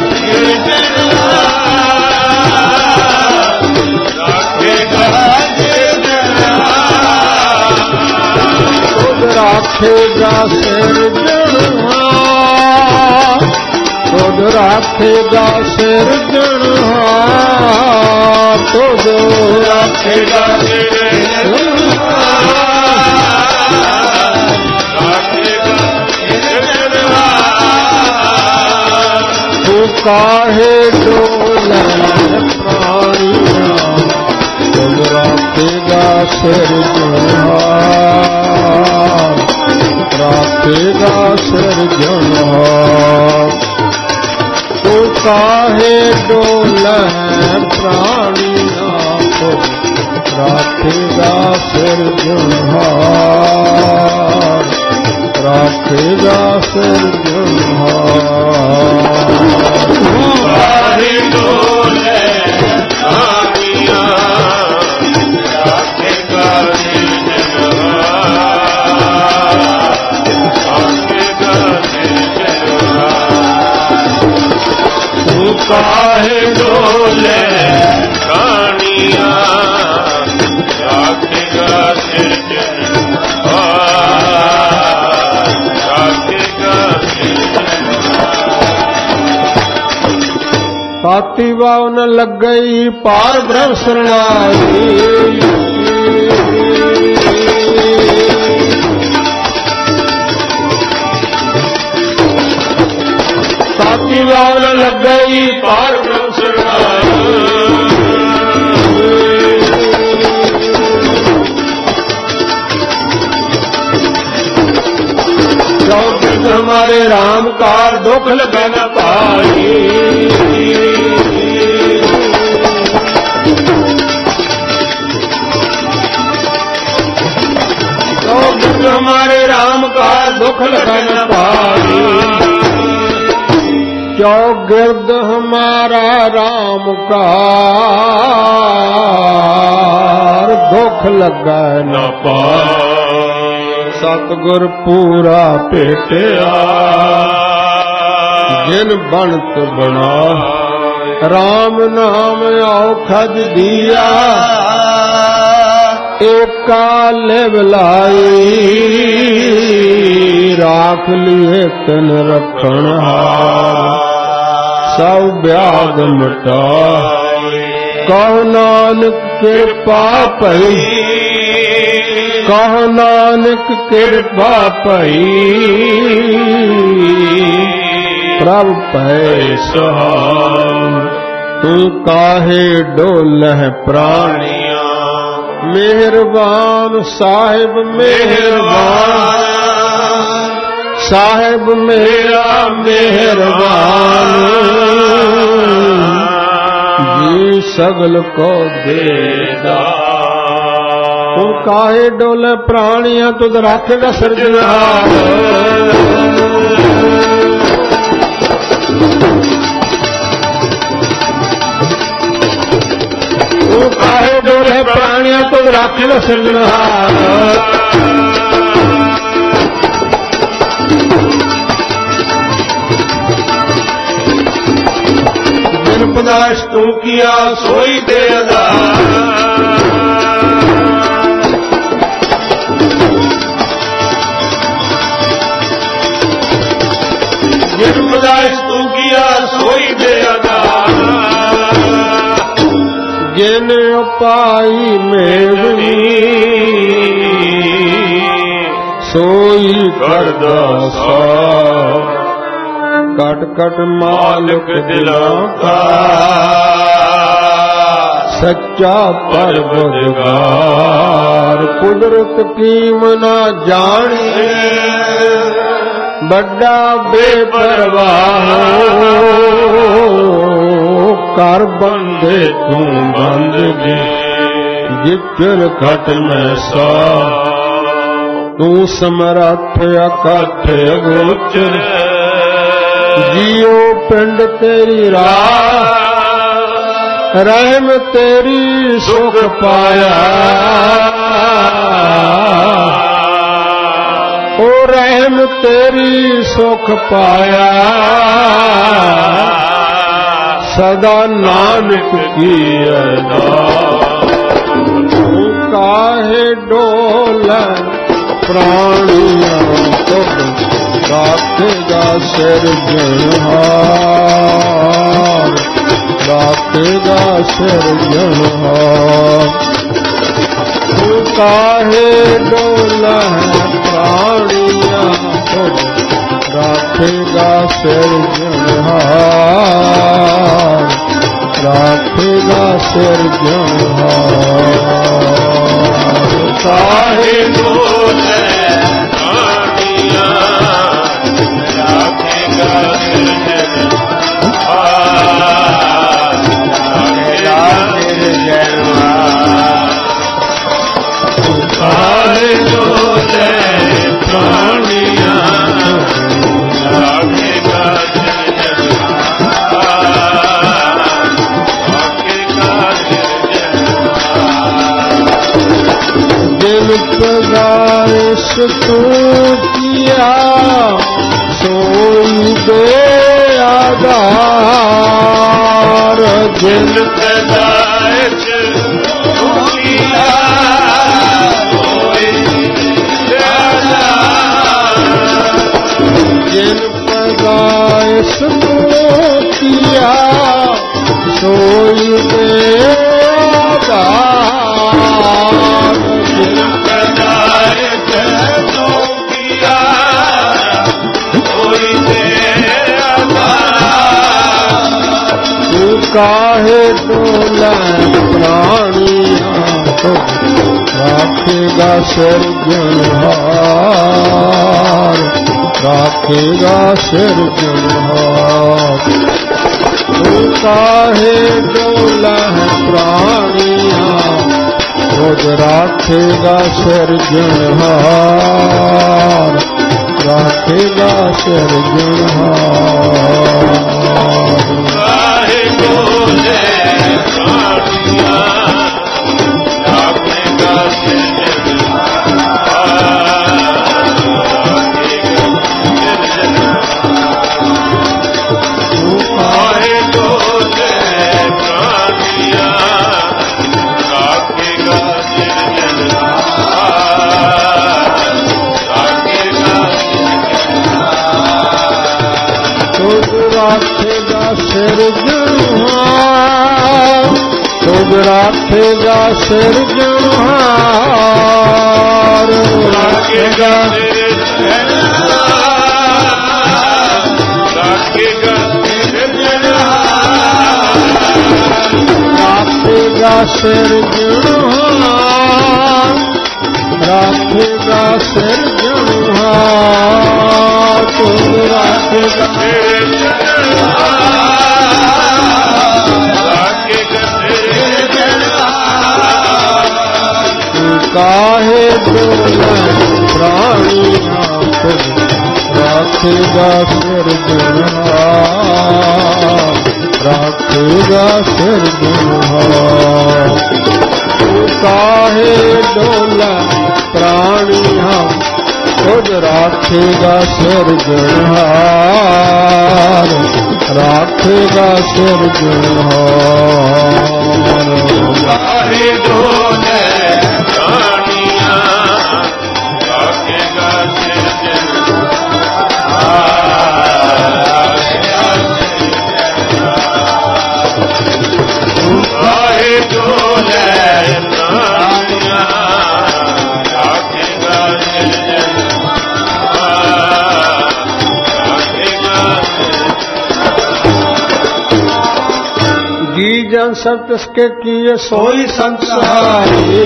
राखेगा सिरजनहार, खुद राखेगा सिरजनहार, खुद राखेगा सिरजनहार। तू काहे डोले प्राणियां, खुद राखेगा सिरजनहार, राखेगा सिरजनहार। तू काहे डोले प्राणियां, खुद राखेगा सिरजनहार, राखेगा सिरजनहार। तू काहे डोले प्राणियां, राखेगा काहे डोले प्राणियां, राखेगा सिरजनहार, राखेगा सिरजनहार। पाती वाव न लग गई पार ब्रह्म शरणाई, वाव न लग गई पार ब्रह्म शरणाई। चौकित हमारे राम कार दुख लगे न पाई, चौकित हमारे राम कार दुख लगे न पाई। चौगिर्द हमारा राम कार दुख लगा न पाए। सतगुर पूरा पेटिया जिन बनत बना, राम नाम औखद दिया एका लेवलाई। राख लिए तन रखण हार, सब व्याध मिटा। कहो नानक कृपा पई, कहो नानक कृपा पई। प्रभु पै सहाय, तू काहे डोलह प्राणियां। मेहरबान साहिब मेहरबान, साहिब मेरा मेहरबान। जी सगल को देदा, तू काहे डोले प्राणियां, तुझ राखेगा सिरजनहार। तू काहे डोले प्राणियां, तुझ राखेगा सिरजनहार। पदाश तू किया सोई दे अदा, जिन पदाश तू किया सोई दे अदा। जिन उपाई मेवनी सोई करदा सा। कट कट मालिक दिलों का, सच्चा परवरदिगार। कुदरत की मना जाने, बड़ा बेपरवाह। कर बंदे तू बंदगी, जिचर खट में सा। तू समरथ अकथ गोचर, जियो पिंड तेरी राह। रहम तेरी सुख पाया, ओ रहम तेरी सुख पाया सदा नानक की अदा काहे डोल प्राणियों को राखेगा सिरजनहार राखेगा सिरजनहार तू काहे डोल प्राणियों को राखेगा सिरजनहार राखेगा सिरजनहार काहे डोल प्राणियां राखेगा सिरजनहार राखेगा सिरजनहार काहे डोल प्राणियां राखेगा दिल पैदाइश तू किया सोई दे आधार दिल पैदाइश तू किया सोई दे आधार दिल पैदाइश तू किया सोई दे आधार काहे डोल प्राणियां को राखेगा सिरजनहार राखेगा सिरजनहार तू काहे डोल प्राणियां रोज राखेगा सिरजनहार राखेगा सिरजनहार काहे डोल प्राणियां राखेगा सिरजनहार तू काहे डोल प्राणियां राखेगा राखेगा सिरजनहार तुझ राखेगा सिरजनहार राखेगा राखेगा राखेगा सिरजनहार राखेगा सिरजनहार तुझ राखेगा काहे डोल प्राणियां को राखेगा सिरजनहार राखेगा सिरजनहार काहे डोल प्राणियां खुद राखेगा सिरजनहार राखेगा सिरजनहार काहे डोल प्राणियां राखेगा सिरजनहार काहे डोल प्राणियां राखेगा जी जन सब तिसके किए सोई संसारी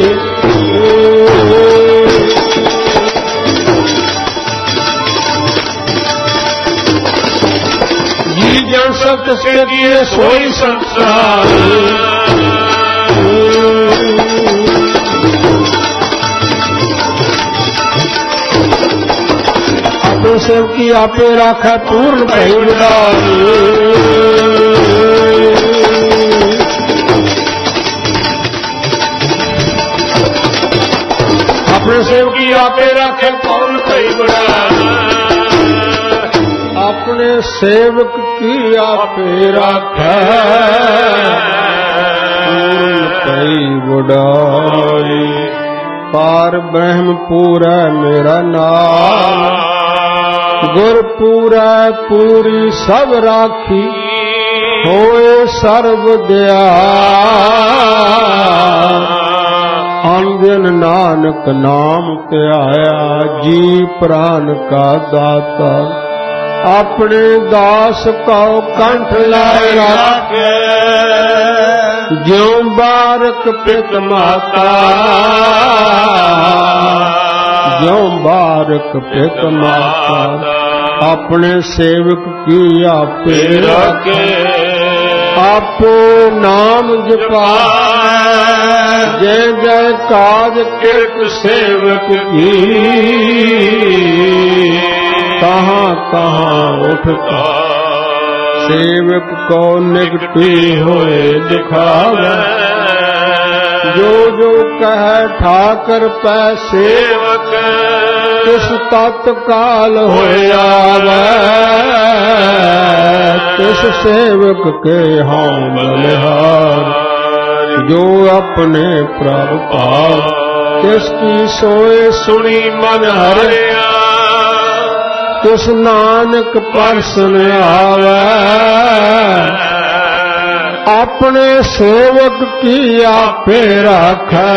जी जन सब तिसके किए सोई संसारी अपने सेव की आपे राखा पूर्ण भैरदारी अपने सेव की आपे राखे कौन कई बड़ा सेवक की आपे राखै पूर्ण कई बुढ़ाई पार ब्रह्म पूरा मेरा नाम गुर पूरा पूरी सब राखी होए सर्व दयाल अंजन नानक नाम ਧਿਆਇਆ जी प्राण का दाता अपने दास को कंठ लाए रखे ज्यों बारक पित माता ज्यों बारक पित माता अपने सेवक की आपे रखे आपो नाम जपा जय जय काज किरत सेवक की कहाँ कहाँ उठता सेवक को निगटी होए दिखावे जो जो कह ठाकर पै सेवक तिस तत्काल होए आवे तिस सेवक के हम बलिहार जो अपने प्रभु पाव तिसकी सोए सुनी मन हरिया तिस नानक परसन आवे अपने सेवक की आपे राखै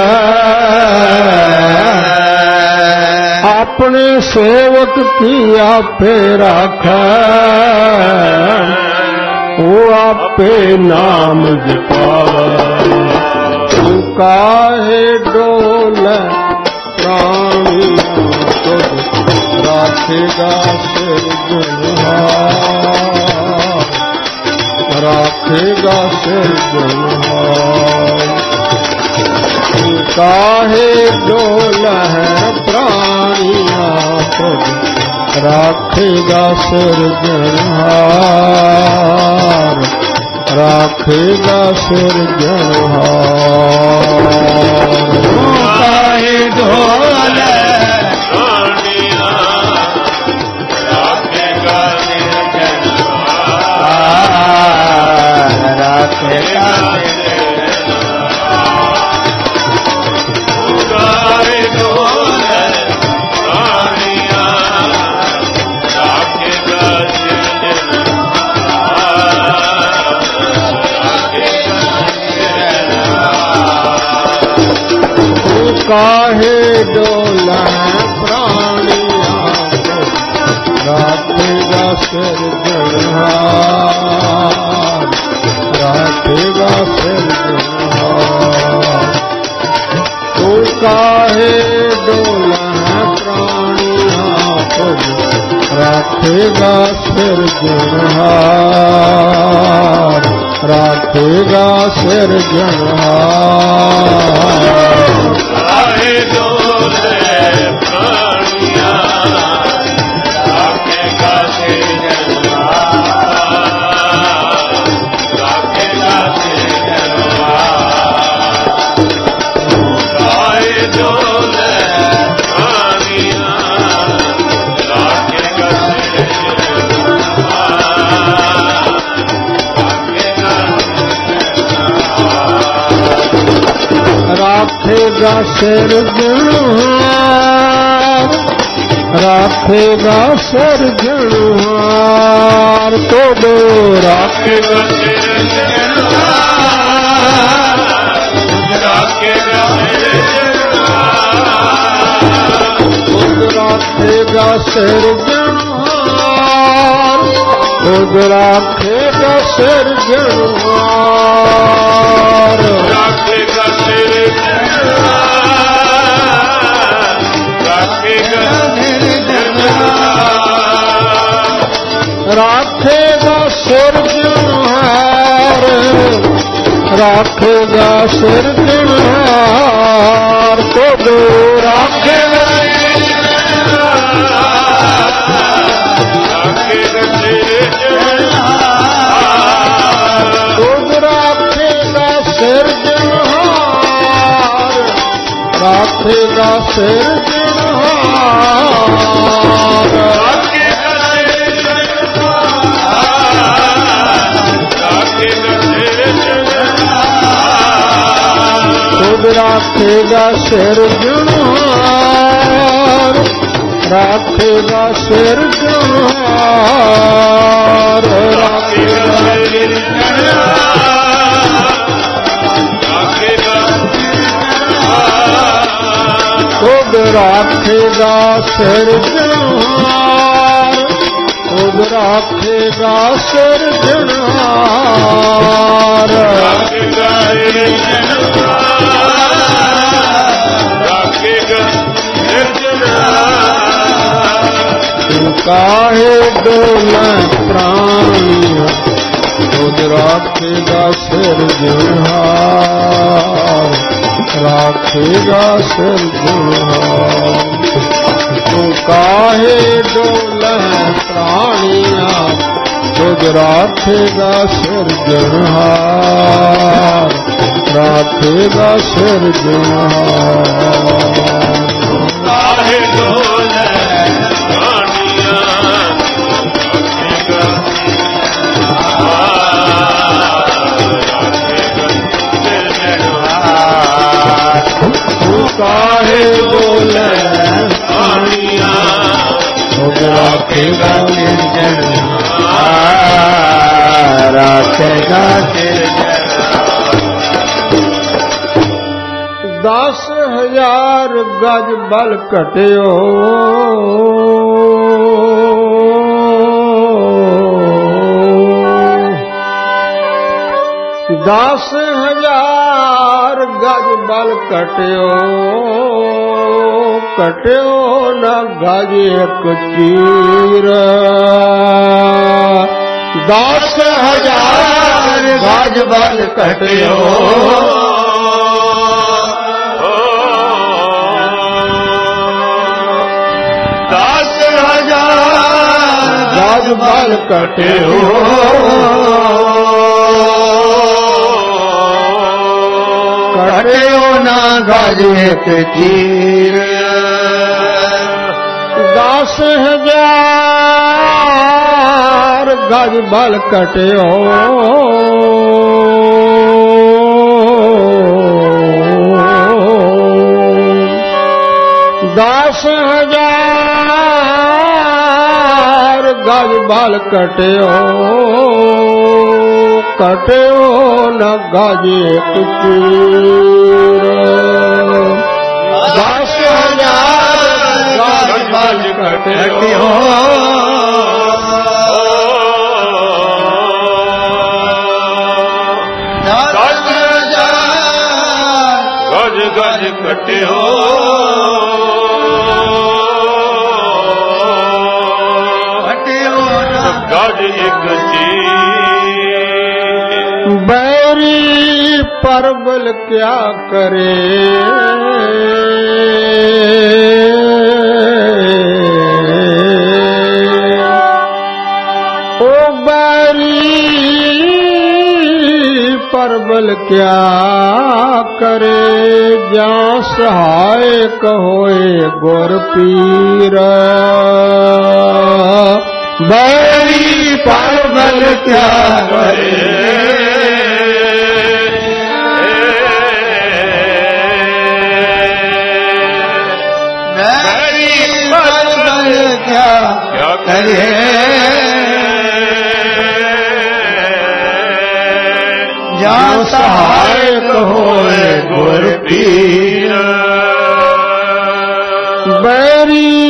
अपने सेवक की आपे राखै वो आपे नाम जपावे तू काहे डोले प्राणी राखेगा सिरजनहार राखेगा सिरजनहार तू काहे डोला है प्राणिया प्रभु राखेगा सिरजनहार राखेगा सिरजनहार तू काहे डोला काहे डोला प्राणिया राखेगा सिरजनहार राखेगा सिरजनहार तू काहे डोला प्राणिया राखेगा सिरजनहार राखेगा सिरजनहार राखेगा सिरजनहार राखेगा सिरजनहार तो दो राखेगा सिरजनहार राखेगा खुद राखेगा सिरजनहार खुद राखेगा सिरजनहार राखेगा राखेगा सिरजनहार राखेगा सिरजनहार तो दो राखेगा खुद राखेगा सिरजनहार राखेगा सिरजनहार ਰਾਖੇਗਾ ਸਿਰਜਣਹਾਰ, ਰਾਖੇਗਾ ਸਿਰਜਣਹਾਰ, ਰਾਖੇਗਾ ਖੁਦ ਰਾਖੇਗਾ ਸਿਰਜਣਹਾਰ, ਖੁਦ ਰਾਖੇਗਾ ਸਿਰਜਣਹਾਰ, ਰਾਖੇਗਾ ਸਿਰਜਣਹਾਰ। ਕਾਹੇ ਡੋਲੇ ਪ੍ਰਾਣੀਆਂ, ਖੁਦ ਰਾਖੇਗਾ ਸਿਰਜਣਹਾਰ, ਰਾਖੇਗਾ ਸਿਰਜਣਹਾਰ। ਤੂੰ ਕਾਹੇ ਡੋਲੇ ਪ੍ਰਾਣੀਆਂ, ਖੁਦ ਰਾਖੇਗਾ ਸਿਰਜਣਹਾਰ, ਰਾਖੇਗਾ ਸਿਰਜਣਹਾਰ। ਕਾਹੇ ਡੋਲੇ ਪ੍ਰਾਣੀਆਂ, ਕਾਹੇ ਡੋਲੇ ਪਾਣੀਆਂ, ਖੁਦ ਰਾਖੇਗਾ ਸਿਰਜਣਹਾਰ, ਰਾਖੇਗਾ ਸਿਰਜਣਹਾਰ। ਦਸ ਹਜ਼ਾਰ ਗਜ ਬਲ ਘਟਿਓ, ਦਸ ਹਜ਼ਾਰ ਗਜ ਬਲ ਘਟਿਓ, ਘਟਿਓ ਨਾ ਗਜ ਇੱਕ ਚੀਰ। ਦਸ ਹਜ਼ਾਰ ਗਜ ਬਲ ਘਟਿਓ, ਦਸ ਹਜ਼ਾਰ ਗਜ ਬਲ ਘਟਿਓ, ਘਟਿਓ ਨਾ ਗਜ ਇੱਕ ਚੀਰ। ਦਸ ਹਜ਼ਾਰ ਗਜ ਬਲ ਘਟਿਓ, ਦਸ ਹਜ਼ਾਰ ਗਜ ਬਲ ਘਟਿਓ, ਘਟਿਓ ਨਾ ਗਜ ਇੱਕ ਚੀਰ। ਦਸ ਹਜ਼ਾਰ ਗਜ ਬਲ ਘਟਿਓ, ਦਸ ਹਜ਼ਾਰ ਗਜ ਗਜ ਘਟਿਓ, ਘਟਿਓ ਨਾ ਗਜ ਇੱਕ ਚੀਰ। बैरी परबल क्या करे, ओ बैरी परबल क्या करे, जा सहाय कहोए गुर पीर। बैरी परबल क्या करे, क्या करे, जा सहायक होए गुर पीर। बैरी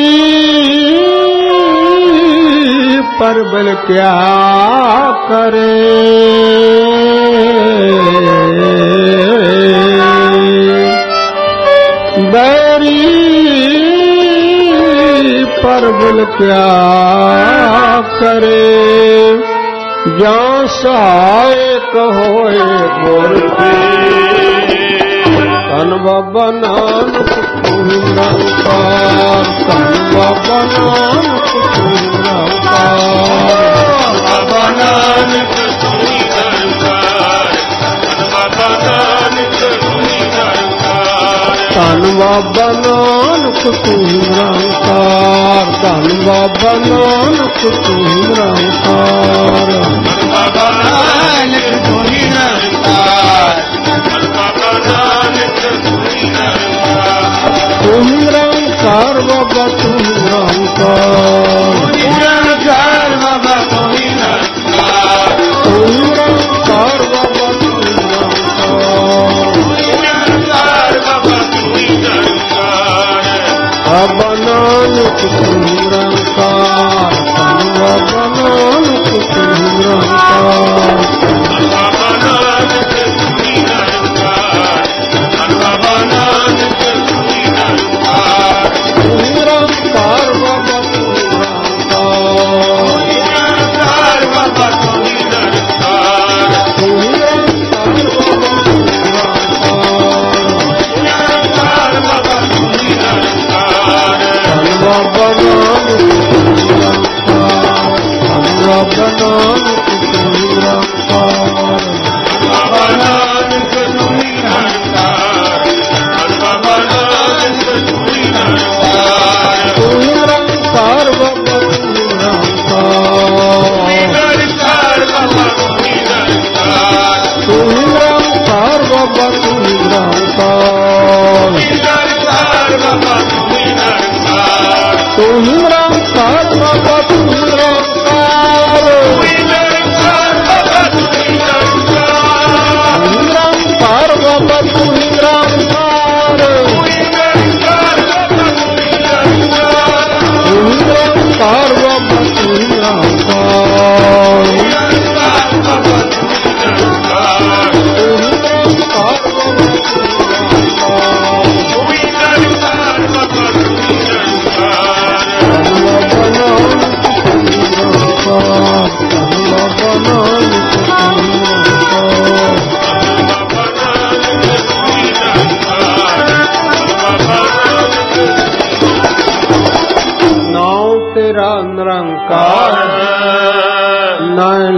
परबल क्या करे, बैरी परबल क्या करे, जा सहायक होए गुर पीर। धन बाबा नानक तू निरंकार, धन बाबा नानक तू निरंकार, बाबा नानक तू निरंकार, बाबा नानक तू निरंकार। धन बाबा नानक तू निरंकार, धन बाबा नानक तू निरंकार, बाबा नानक तू निरंकार, बाबा नानक तू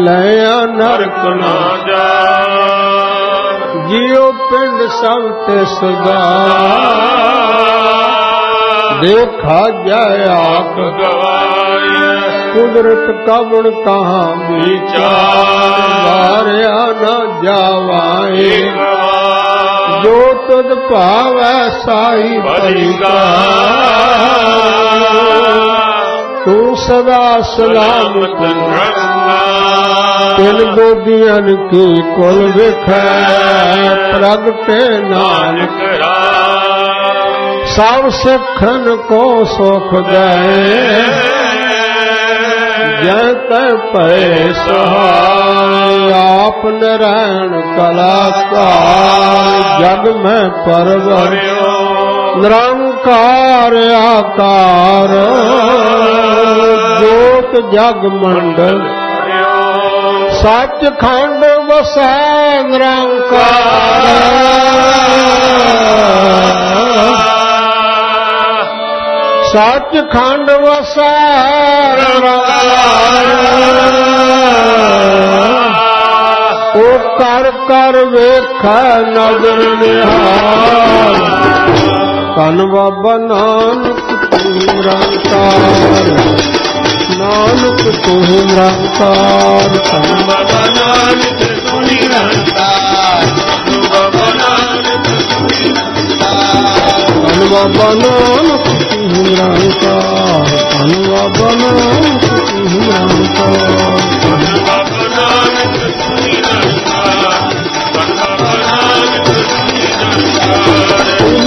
ਲਿਆ ਨਰਕ ਨਾ ਜਾ ਜਿਉ ਪਿੰਡ ਸਭ ਤੇ ਸਦਾ ਦੇਖਾ ਜਾਏ ਆਪ ਗਵਾਏ ਕੁਦਰਤ ਕਵਣ ਕਹਾਂ ਵਿਚਾਰ ਵਾਰਿਆ ਨਾ ਜਾਵਾਏ ਜੋ ਤੁਧ ਭਾਵੈ ਸਾਈ ਪਰਿਗਾ ਤੂੰ ਸਦਾ ਸਲਾਮਤ ਤਿਲ ਗੋਦੀਆਂ ਕੀ ਕੁਲ ਵੇਖੈ ਪ੍ਰਗਟੇ ਨਾਨਕ ਸਭ ਸਿੱਖਨ ਕੋ ਸੁਖ ਗਏ ਜੈ ਤੈ ਭੈ ਸਹਾਇ ਆਪ ਨਰੈਣ ਕਲਾਕਾਰ ਜਗ ਮੈਂ ਪਰਵਰ ਨਿਰੰਕਾਰ ਆਕਾਰ ਜੋਤ ਜਗ ਮੰਡਲ ਸੱਚ ਖੰਡ ਵਸੈ ਨਿਰੰਕਾਰ ਸੱਚ ਖੰਡ ਵਸੈ ਨਿਰੰਕਾਰ ਉਹ ਕਰ ਕਰ ਵੇਖੈ ਨਦਰ ਨਿਹਾਲ ਧੰਨ ਬਾਬਾ ਨਾਨਕ ਤੂੰ ਨਿਰੰਕਾਰ ਨਾਨਕ ਤੂੰ ਨਿਰੰਕਾਰ ਧੰਨ ਬਾਬਾ ਨਾਨਕ ਤੂੰ ਨਿਰੰਕਾਰ ਧੰਨ ਬਾਬਾ ਨਾਨਕ ਤੂੰ ਨਿਰੰਕਾਰ ਧੰਨ ਬਾਬਾ ਨਾਨਕ ਤੂੰ ਨਿਰੰਕਾਰ ਧੰਨ ਬਾਬਾ ਨਾਨਕ ਤੂੰ ਨਿਰੰਕਾਰ ਧੰਨ ਬਾਬਾ ਨਾਨਕ ਤੂੰ ਨਿਰੰਕਾਰ ਧੰਨ ਬਾਬਾ ਨਾਨਕ ਤੂੰ ਨਿਰੰਕਾਰ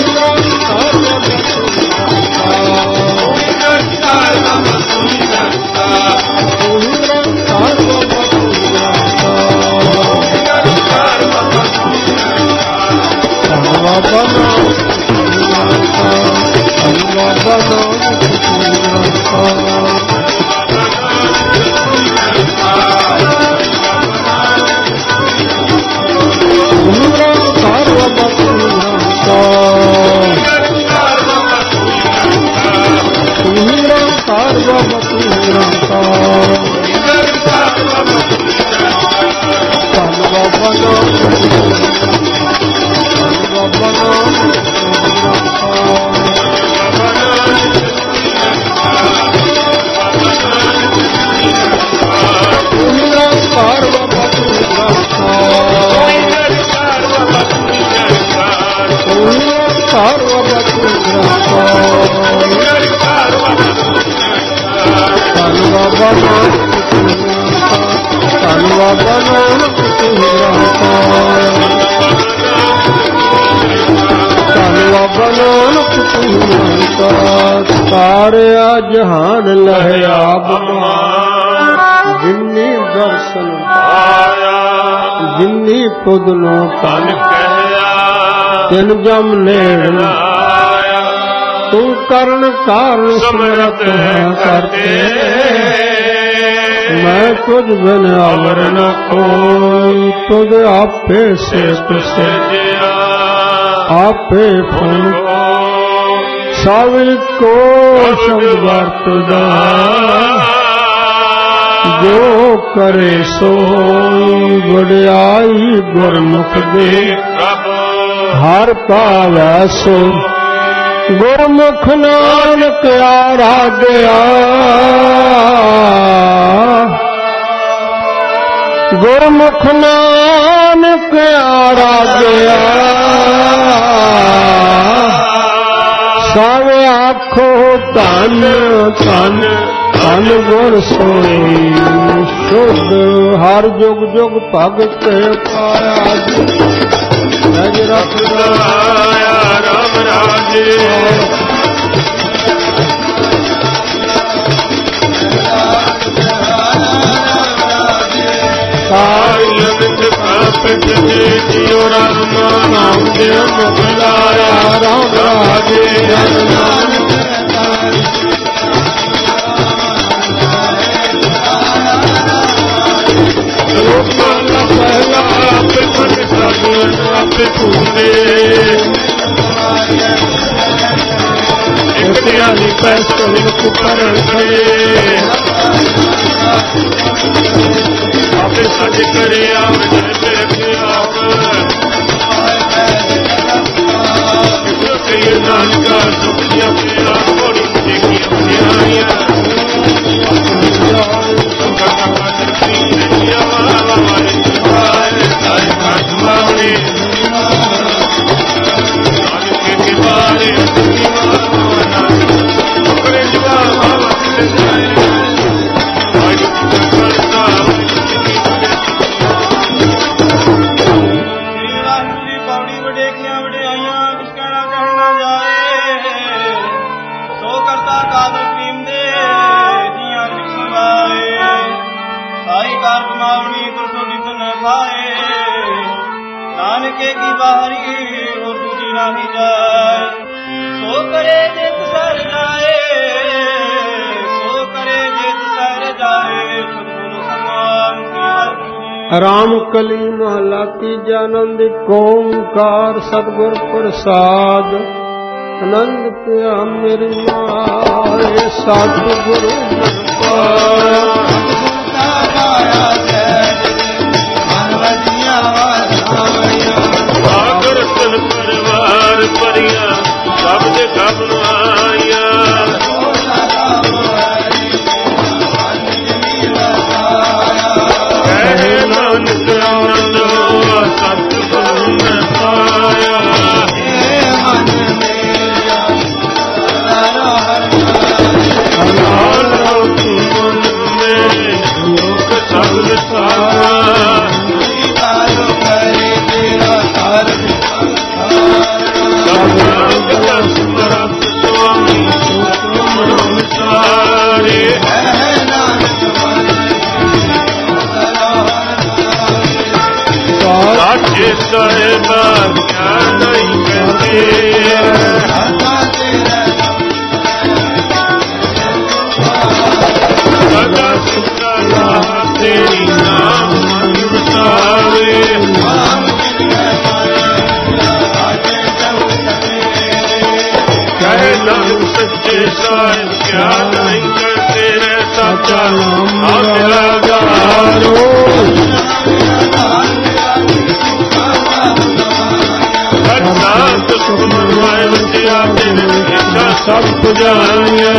ਤਾਰਿਆ ਜਹਾਨ ਲਹਿ ਆਪ ਜਿੰਨੀ ਦਰਸ਼ਨ ਪਾਇਆ ਜਿੰਨੀ ਪੁੱਦ ਨੂੰ ਤਨ ਕਹਿਆ ਤਿਨ ਜਮ ਨੇੜ ਤੂੰ ਕਰਨ ਕਾਰਨ ਸਮਰਤ ਹੈ ਕਰਤੇ ਮੈਂ ਤੁਝ ਬਿਨ ਅਵਰ ਨ ਕੋਈ ਤੁਧ ਆਪੇ ਸੇਤ ਸੇਜਿਆ ਆਪੇ ਫੁਨ ਸਭ ਕੋ ਸ਼ਬਦ ਵਰਤਦਾ ਜੋ ਕਰੇ ਸੋਈ ਵਡਿਆਈ ਗੁਰਮੁਖ ਦੇ ਹਰ ਪਾਵੈ ਸੋ ਗੁਰਮੁਖ ਨਾਨਕ ਆਰਾਧਿਆ ਗੁਰਮੁਖ ਨਾਨਕ ਆਰਾਧਿਆ ਸਭ ਆਖੋ ਧੰਨ ਧੰਨ ਧੰਨ ਗੁਰ ਸੋਈ ਸ਼ੁੱਧ ਹਰ ਜੁਗ ਜੁਗ ਭਗਤ ਪਾਇਆ ਨਜ ਰੱਖਦਾ ਆਇਆ ਰਾਮ ਰਾਜੇ ਸਾਰੀ ਜਗਤ ਪਾਪਟ ਦੇ ਜਿਉ ਰਾਮ ਨਾਮ ਦੇ ਮੁਕਲਾਇਆ ਰਾਮ ਰਾਜੇ ਜਨ ਨਾਨਕ ਪਹਿਲਾ ਆਪੇ ਮਨ ਸਾਜਨ ਆਪੇ ਪੂਰੇ ਇੱਕ ਧਿਆਨੀ ਪੈਸਲ ਨੂੰ ਕਰਨ ਕਰੇ ਆਪੇ ਸੱਚ ਕਰਿਆ ਮੇਰੇ ਆਪ ਕਈ ਨਾਨਕਾ ਸੁਖੀਆਂ ਪਿਆ ਕੋੜੀ ਦੇਖੀਆਂ ਪਿਆਰੀਆਂ ਸੰਗਾ ਕਾ ਚਰਤੀ ਰਹੀਆਂ ਵਾਲਾ ਵਾਲੇ ਆਏ ਸਾਰੇ ਕਾਜ ਮਾਵਣੇ ਨਾਨਕੇ ਕੇ ਬਾਰੇ ਅਸਲੀ ਮਾਨਾ ਆਪਣੇ ਜਵਾਬ ਆਵਾਂ ਜਾਏ ਆਈ ਕਰਤਾ नानके की बाहरी और दूजी नाही जाए सो करे जित सर जाए सो करे जित सर जाए सतगुरु समान राम कली महला तीजा आनंद ओंकार सतगुर प्रसाद आनंद पिया मेरी माए सतगुरु ਆਗਰ ਤਨ ਪਰਿਵਾਰ ਪਰਿਆ ਸਭ ਦੇ ਸਭ ਨੂੰ ਆਇਆ ਕਹਿ ਨਾਨਕ ਆਨੰਦ ਸਤਿਗੁਰੂ ਨੇ ਪਾਇਆ ਹਰ ਰੋ ਤੂੰ ਮੇਰੇ ਲੋਕ ਸਭ ਵਿਸਾਰਾ ਸਾਚੇ ਸਾਹਿਬਾਨ ਕਿਆ ਨਹੀਂ ਕਹਿੰਦੇ ਸਦਾ ਸੁਖਾ ਤੇਰੀ ਨਾਮ ਮਨ ਵਸਾਵੇ ਕਹੇ ਨਾਮ ਸੱਚੇ ਸਾਹਿਬ ਕਿਆ ਨਹੀਂ ਕਰਦੇ ਰਹਿ ਸਾਚਾ ਨਾਮ ਮੇਰਾ ਗਾਰੋ ਸਾਧ ਸੁਖਮਨ ਵਸਿਆ ਤੇ ਸਭ ਪੁਜਾਰੀਆਂ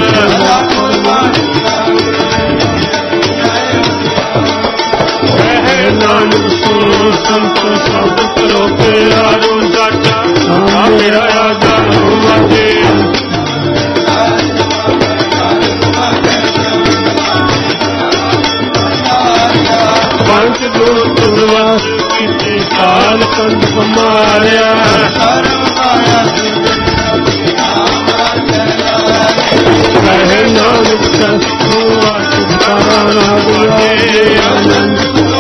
ਕਹਿ ਨਾਨਕ ਸੁਣੋ ਸੰਤ ਸਭ ਕਰੋ ਪਿਆਰੋ ਸਾਚਾ ਆ ਮੇਰਾ ਆਜਾ ਹੋਵਾਂਗੇ ਪੰਜ ਗੁਰੂ ਤੁਰਵਾਸ ਕੀਤੇ ਕਾਲ ਕੰਧ ਮਾਰਿਆ ਕਹੇ ਨਾਨਕ ਸਤਿਗੁਰੂ ਆਤਿਕਾਰਾ ਨਾਗਿਆਏ ਆਨੰਦ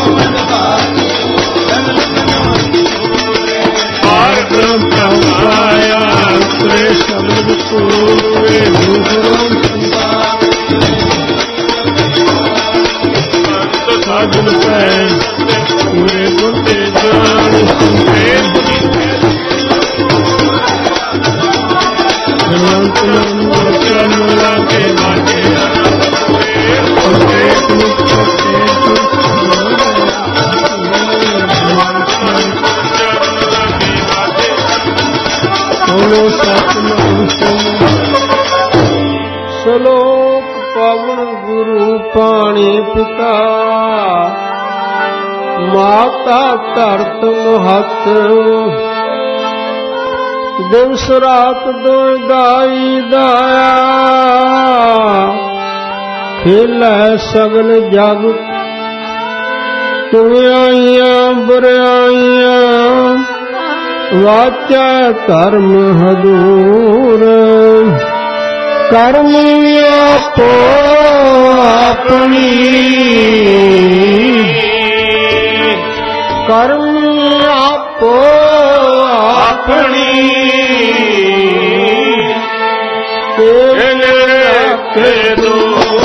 ਪਾਰ ਬ੍ਰਹਮ ਪ੍ਰਭਾਇਆ ਉਤਰੇ ਸ਼ਬਦ ਸੂਰੇ ਗੁਰੂ ਸਾਜਨ ਪੈ ਪੂਰੇ ਗੁਰ ਤੇ ਜਾਨ ਸੰਤੇ ਜਨੰਤ ਨਾਮ ਚਰਨ ਲਾਗੇ ਬਾਜੇ ਸੰਤੇ ਮੁਕਤੇ ਸੋਲੋ ਸਤਿਨਾਮ ਸਲੋਕ ਪਵਨ ਗੁਰੂ ਪਾਣੀ ਪਿਤਾ ਮਾਤਾ ਧਰਤ ਮਹਤ ਦਿਵਸ ਰਾਤ ਦੋਇ ਦਾਈ ਦਾਇਆ ਖੇਲੈ ਸਗਲ ਜਗ ਚੁਣਿਆਈਆਂ ਬੁਰਿਆਈਆਂ ਵਾਚਾ ਧਰਮ ਹਦੂਰ ਕਰਮ ਆਪੋ ਆਪਣੀ ਕਰਮ ਆਪੋ ਆਪਣੀ ਕੇ ਦੋ